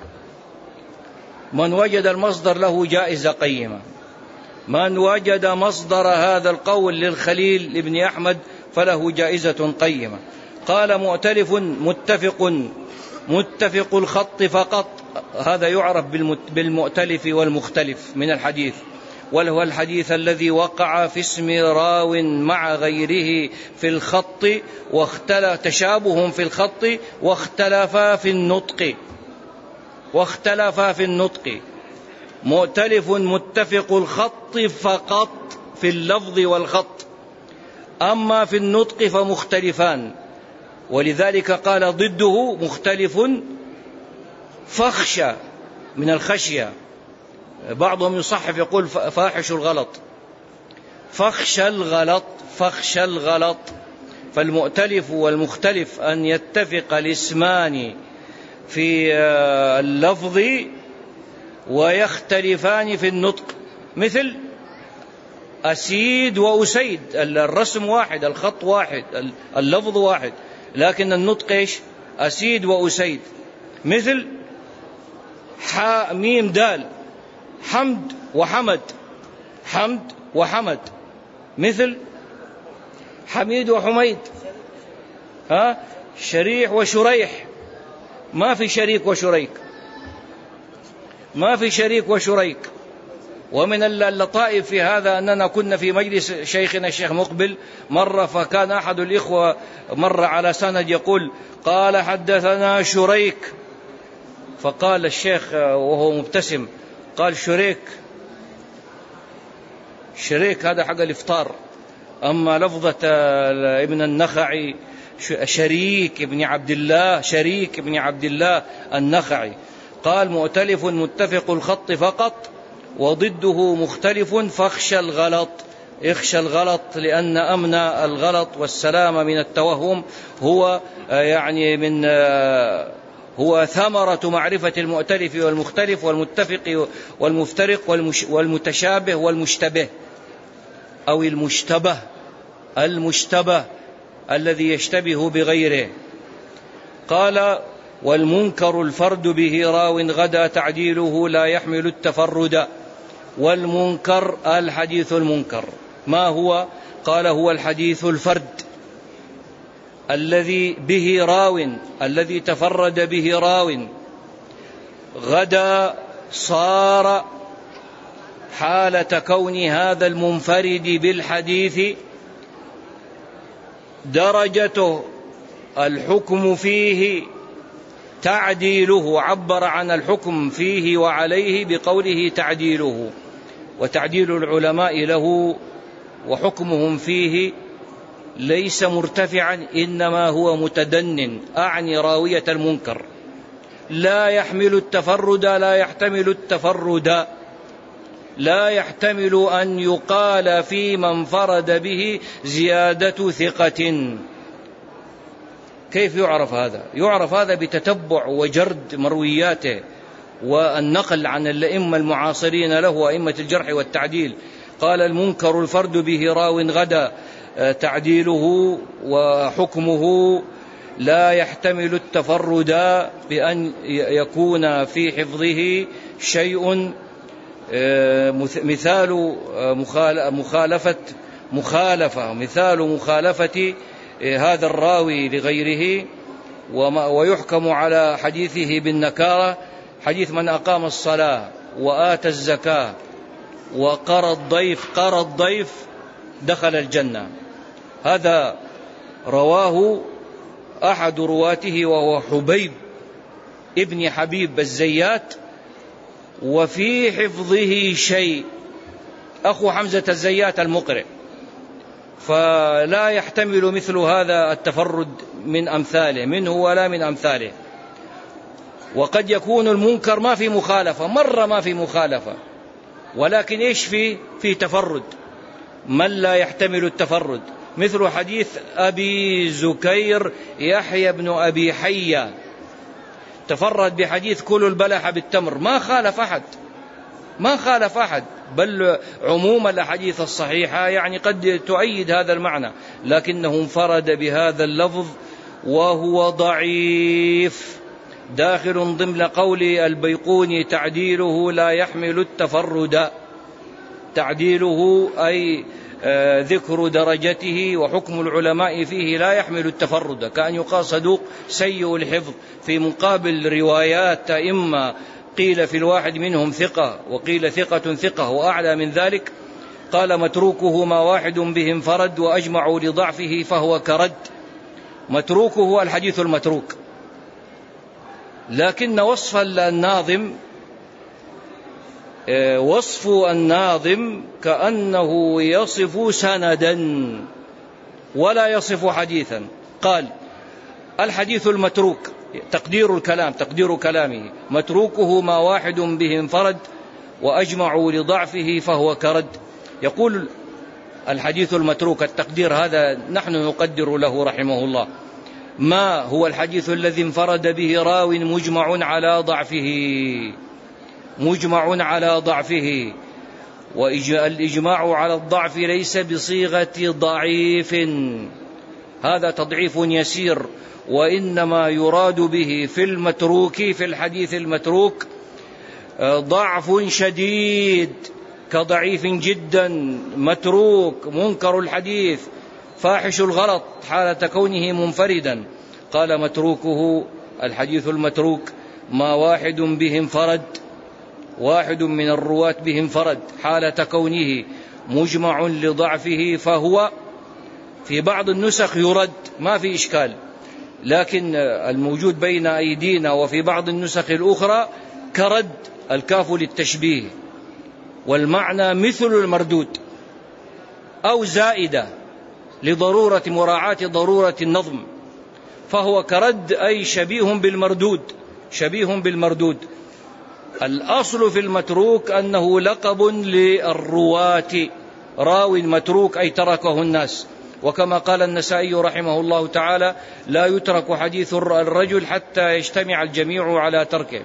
من وجد المصدر له جائزة قيمة. من وجد مصدر هذا القول للخليل ابن أحمد فله جائزة قيمة. قال مؤتلف متفق متفق الخط فقط. هذا يعرف بالمؤتلف والمختلف من الحديث، وهو الحديث الذي وقع في اسم راو مع غيره في الخط واختلف تشابه في الخط واختلفا في النطق واختلفا في النطق. مؤتلف متفق الخط فقط في اللفظ والخط، أما في النطق فمختلفان. ولذلك قال ضده مختلف فخشى من الخشية. بعضهم يصحف يقول فاحش الغلط، فخشى الغلط، فخشى الغلط. فالمؤتلف والمختلف أن يتفق الاسمان في اللفظ ويختلفان في النطق، مثل أسيد وأسيد، الرسم واحد، الخط واحد، اللفظ واحد، لكن النطق إيش؟ أسيد وأسيد. مثل حاء ميم دال، حمد وحمد، حمد وحمد. مثل حميد وحميد، ها شريح وشريح، ما في شريك وشريك، ما في شريك وشريك. ومن اللطائف في هذا أننا كنا في مجلس شيخنا الشيخ مقبل مرة، فكان أحد الإخوة مر على سند يقول قال حدثنا شريك، فقال الشيخ وهو مبتسم قال شريك، شريك هذا حق الإفطار، أما لفظة ابن النخعي شريك ابن عبد الله، شريك ابن عبد الله النخعي. قال مؤتلف متفق الخط فقط، وضده مختلف فاخشى الغلط، اخشى الغلط، لأن أمن الغلط والسلام من التوهم هو يعني من هو ثمرة معرفة المؤتلف والمختلف والمتفق والمفترق والمتشابه والمشتبه، أو المشتبه، المشتبه الذي يشتبه بغيره. قال والمنكر الفرد به راو غدا تعديله لا يحمل التفرد. والمنكر الحديث المنكر ما هو؟ قال هو الحديث الفرد الذي به راو، الذي تفرد به راو، غدا صار حالة كون هذا المنفرد بالحديث درجته الحكم فيه تعديله، عبر عن الحكم فيه وعليه بقوله تعديله. وتعديل العلماء له وحكمهم فيه ليس مرتفعا، إنما هو متدن، أعني راوية المنكر. لا يحمل التفرد، لا يحتمل التفرد، لا يحتمل أن يقال في من انفرد به زيادة ثقة. كيف يعرف هذا؟ يعرف هذا بتتبع وجرد مروياته والنقل عن الأئمة المعاصرين له وأئمة الجرح والتعديل. قال المنكر الفرد به راو غدا تعديله، وحكمه لا يحتمل التفرد بأن يكون في حفظه شيء مثال مخالفة مخالفة مثال مخالفة هذا الراوي لغيره، ويحكم على حديثه بالنكارة. حديث من أقام الصلاة وآتى الزكاة وقرى الضيف، قرى الضيف دخل الجنة، هذا رواه أحد رواته وهو حبيب ابن حبيب الزيات، وفي حفظه شيء، أخو حمزة الزيات المقرئ، فلا يحتمل مثل هذا التفرد من أمثاله منه ولا من أمثاله. وقد يكون المنكر ما في مخالفة، مرة ما في مخالفة، ولكن إيش في في تفرد من لا يحتمل التفرد، مثل حديث أبي زكير يحيى بن أبي حية، تفرد بحديث كل البلح بالتمر، ما خالف أحد، ما خالف أحد، بل عموم الأحاديث الصحيحة يعني قد تؤيد هذا المعنى، لكنه انفرد بهذا اللفظ وهو ضعيف، داخل ضمن قول البيقوني تعديله لا يحمل التفرد. تعديله أي ذكر درجته وحكم العلماء فيه لا يحمل التفرد، كأن يقال صدوق سيء الحفظ، في مقابل روايات إما قيل في الواحد منهم ثقة وقيل ثقة ثقة وأعلى من ذلك. قال متروكه ما واحد به انفرد وأجمعوا لضعفه فهو كرد. متروكه الحديث المتروك، لكن وصف الناظم وصف الناظم كأنه يصف سندا ولا يصف حديثا. قال الحديث المتروك تقدير الكلام تقدير كلامه متروكه ما واحد به انفرد وأجمعوا لضعفه فهو كرد. يقول الحديث المتروك التقدير هذا نحن نقدر له رحمه الله ما هو الحديث الذي انفرد به راو مجمع على ضعفه مجمع على ضعفه والإجماع على الضعف ليس بصيغة ضعيف، هذا تضعيف يسير، وإنما يراد به في المتروك في الحديث المتروك ضعف شديد كضعيف جدا متروك منكر الحديث فاحش الغلط حالة كونه منفردا. قال متروكه الحديث المتروك ما واحد به انفرد واحد من الرواة به انفرد حالة كونه مجمع لضعفه فهو في بعض النسخ يرد ما في إشكال، لكن الموجود بين أيدينا وفي بعض النسخ الأخرى كرد الكاف للتشبيه والمعنى مثل المردود أو زائدة لضرورة مراعاة ضرورة النظم، فهو كرد أي شبيه بالمردود شبيه بالمردود. الأصل في المتروك أنه لقب للرواة، راو متروك أي تركه الناس، وكما قال النسائي رحمه الله تعالى لا يترك حديث الرجل حتى يجتمع الجميع على تركه.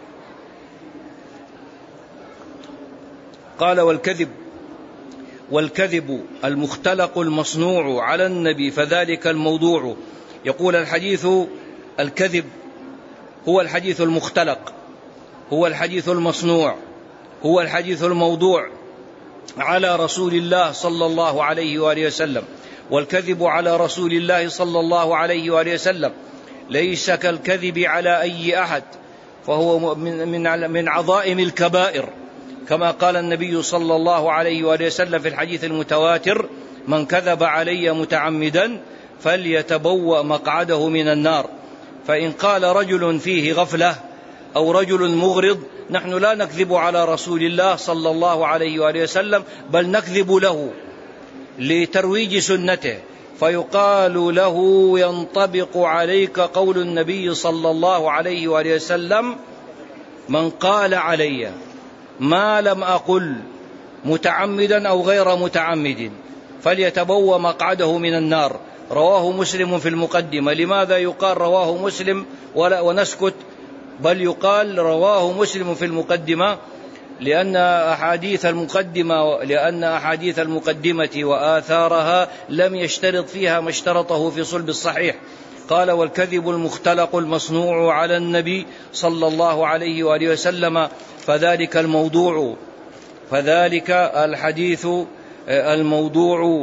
قال والكذب والكذب المختلق المصنوع على النبي فذلك الموضوع. يقول الحديث الكذب هو الحديث المختلق هو الحديث المصنوع هو الحديث الموضوع على رسول الله صلى الله عليه وآله وسلم، والكذب على رسول الله صلى الله عليه وآله وسلم ليس كالكذب على أي أحد، فهو من من عظائم الكبائر، كما قال النبي صلى الله عليه وآله وسلم في الحديث المتواتر من كذب علي متعمدا فليتبوأ مقعده من النار. فإن قال رجل فيه غفلة أو رجل مغرض نحن لا نكذب على رسول الله صلى الله عليه وآله وسلم، بل نكذب له لترويج سنته، فيقال له ينطبق عليك قول النبي صلى الله عليه وآله وسلم من قال علي ما لم أقل متعمدا أو غير متعمد فليتبوأ مقعده من النار. رواه مسلم في المقدمة. لماذا يقال رواه مسلم ولا ونسكت، بل يقال رواه مسلم في المقدمة؟ لأن أحاديث المقدمة لأن أحاديث المقدمة وآثارها لم يشترط فيها ما اشترطه في صلب الصحيح. قال والكذب المختلق المصنوع على النبي صلى الله عليه وآله وسلم فذلك الموضوع فذلك الحديث الموضوع.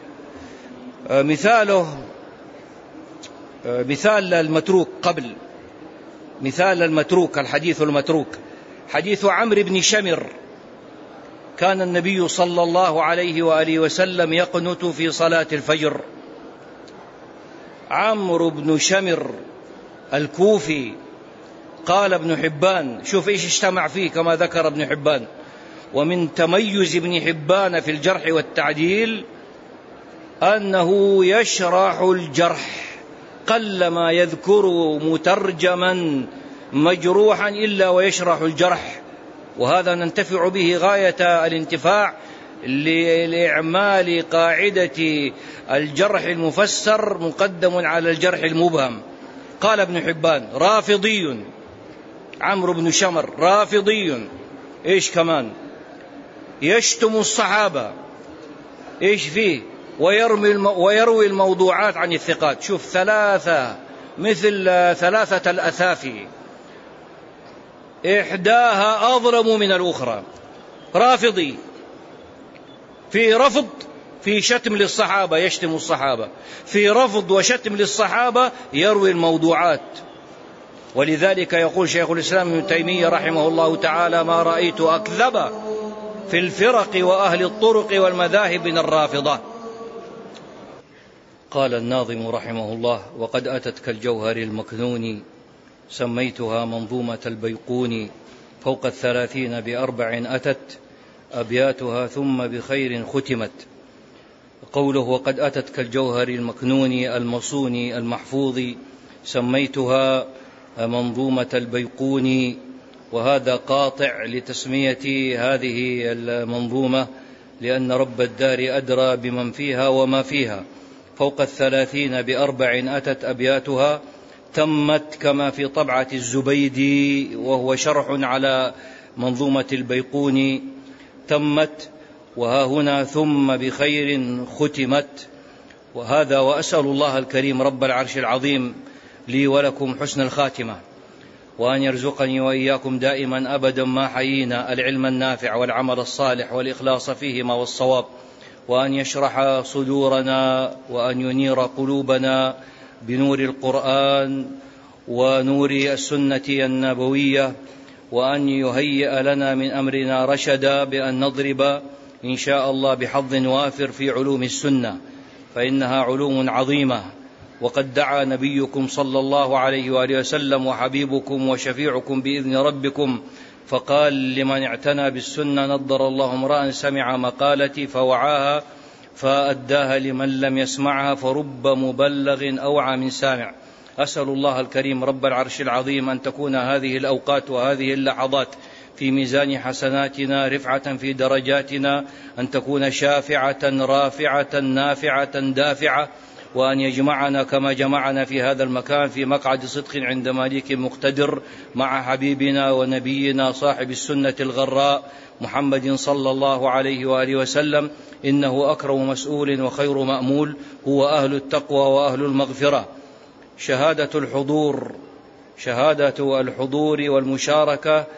مثاله مثال المتروك قبل مثال المتروك الحديث المتروك حديث عمرو بن شمر. كان النبي صلى الله عليه وآله وسلم يقنت في صلاة الفجر. عمرو بن شمر الكوفي، قال ابن حبان، شوف إيش اجتمع فيه كما ذكر ابن حبان، ومن تميز ابن حبان في الجرح والتعديل أنه يشرح الجرح، قلما يذكر مترجما مجروحا إلا ويشرح الجرح، وهذا ننتفع به غاية الانتفاع لإعمال قاعدة الجرح المفسر مقدم على الجرح المبهم. قال ابن حبان رافضي، عمرو بن شمر رافضي، إيش كمان يشتم الصحابة، إيش فيه ويرمي الم... ويروي الموضوعات عن الثقات. شوف ثلاثة مثل ثلاثة الأثافي إحداها أظلم من الأخرى. رافضي في رفض في شتم للصحابة يشتم الصحابة، في رفض وشتم للصحابة يروي الموضوعات. ولذلك يقول شيخ الإسلام ابن تيمية رحمه الله تعالى ما رأيت أكذب في الفرق وأهل الطرق والمذاهب من الرافضة. قال الناظم رحمه الله وقد أتت كالجوهر المكنون سميتها منظومة البيقون فوق الثلاثين بأربع أتت أبياتها ثم بخير ختمت. قوله وقد أتت كالجوهر المكنون المصون المحفوظ سميتها منظومة البيقوني، وهذا قاطع لتسمية هذه المنظومة، لأن رب الدار أدرى بمن فيها وما فيها. فوق الثلاثين بأربع أتت أبياتها، تمت كما في طبعة الزبيدي وهو شرح على منظومة البيقوني، تمت وها هنا ثم بخير ختمت. وهذا وأسأل الله الكريم رب العرش العظيم لي ولكم حسن الخاتمة، وأن يرزقني وإياكم دائما أبدا ما حيينا العلم النافع والعمل الصالح والإخلاص فيهما والصواب، وأن يشرح صدورنا وأن ينير قلوبنا بنور القرآن ونور السنة النبوية، وأن يهيئ لنا من أمرنا رشدا بأن نضرب إن شاء الله بحظ وافر في علوم السنة، فإنها علوم عظيمة. وقد دعا نبيكم صلى الله عليه وآله وسلم وحبيبكم وشفيعكم بإذن ربكم فقال: لمن اعتنى بالسنة نضر الله امرأ سمع مقالتي فوعاها فأداها لمن لم يسمعها، فرب مبلغ أوعى من سامع. أسأل الله الكريم رب العرش العظيم أن تكون هذه الأوقات وهذه اللحظات في ميزان حسناتنا، رفعة في درجاتنا، أن تكون شافعة رافعة نافعة دافعة، وأن يجمعنا كما جمعنا في هذا المكان في مقعد صدق عند مالك مقتدر مع حبيبنا ونبينا صاحب السنة الغراء محمد صلى الله عليه وآله وسلم، إنه أكرم مسؤول وخير مأمول، هو أهل التقوى وأهل المغفرة. شهادة الحضور شهادة الحضور والمشاركة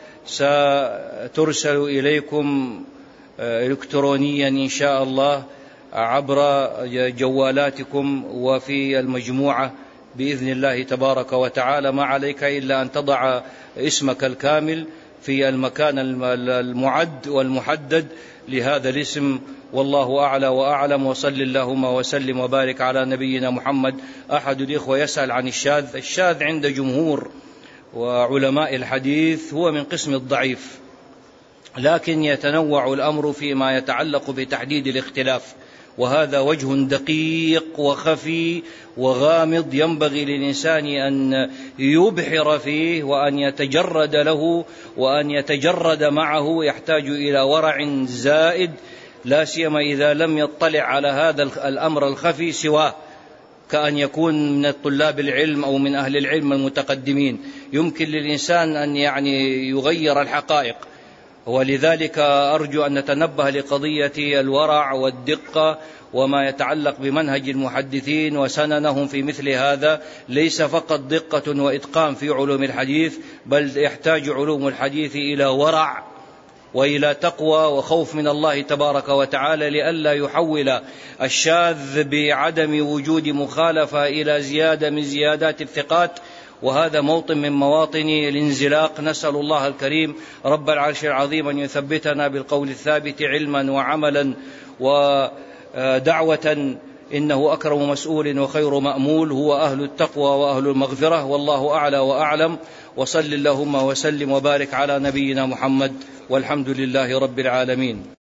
سترسل إليكم إلكترونيا إن شاء الله عبر جوالاتكم وفي المجموعة بإذن الله تبارك وتعالى. ما عليك إلا أن تضع اسمك الكامل في المكان المعد والمحدد لهذا الاسم، والله أعلى وأعلم. وصل اللهم وسلم وبارك على نبينا محمد. أحد الإخوة يسأل عن الشاذ. الشاذ عند جمهور وعلماء الحديث هو من قسم الضعيف، لكن يتنوع الأمر فيما يتعلق بتحديد الاختلاف، وهذا وجه دقيق وخفي وغامض ينبغي للإنسان أن يبحر فيه وأن يتجرد له وأن يتجرد معه، يحتاج إلى ورع زائد، لا سيما إذا لم يطلع على هذا الأمر الخفي سواه، كأن يكون من الطلاب العلم أو من أهل العلم المتقدمين. يمكن للإنسان أن يعني يغير الحقائق، ولذلك أرجو أن نتنبه لقضية الورع والدقة وما يتعلق بمنهج المحدثين وسننهم في مثل هذا. ليس فقط دقة وإتقان في علوم الحديث، بل يحتاج علوم الحديث إلى ورع وإلى تقوى وخوف من الله تبارك وتعالى، لئلا يحول الشاذ بعدم وجود مخالفة إلى زيادة من زيادات الثقات، وهذا موطن من مواطن الانزلاق. نسأل الله الكريم رب العرش العظيم أن يثبتنا بالقول الثابت علما وعملا ودعوة، إنه أكرم مسؤول وخير مأمول، هو أهل التقوى وأهل المغفرة، والله أعلى وأعلم. وصل اللهم وسلم وبارك على نبينا محمد، والحمد لله رب العالمين.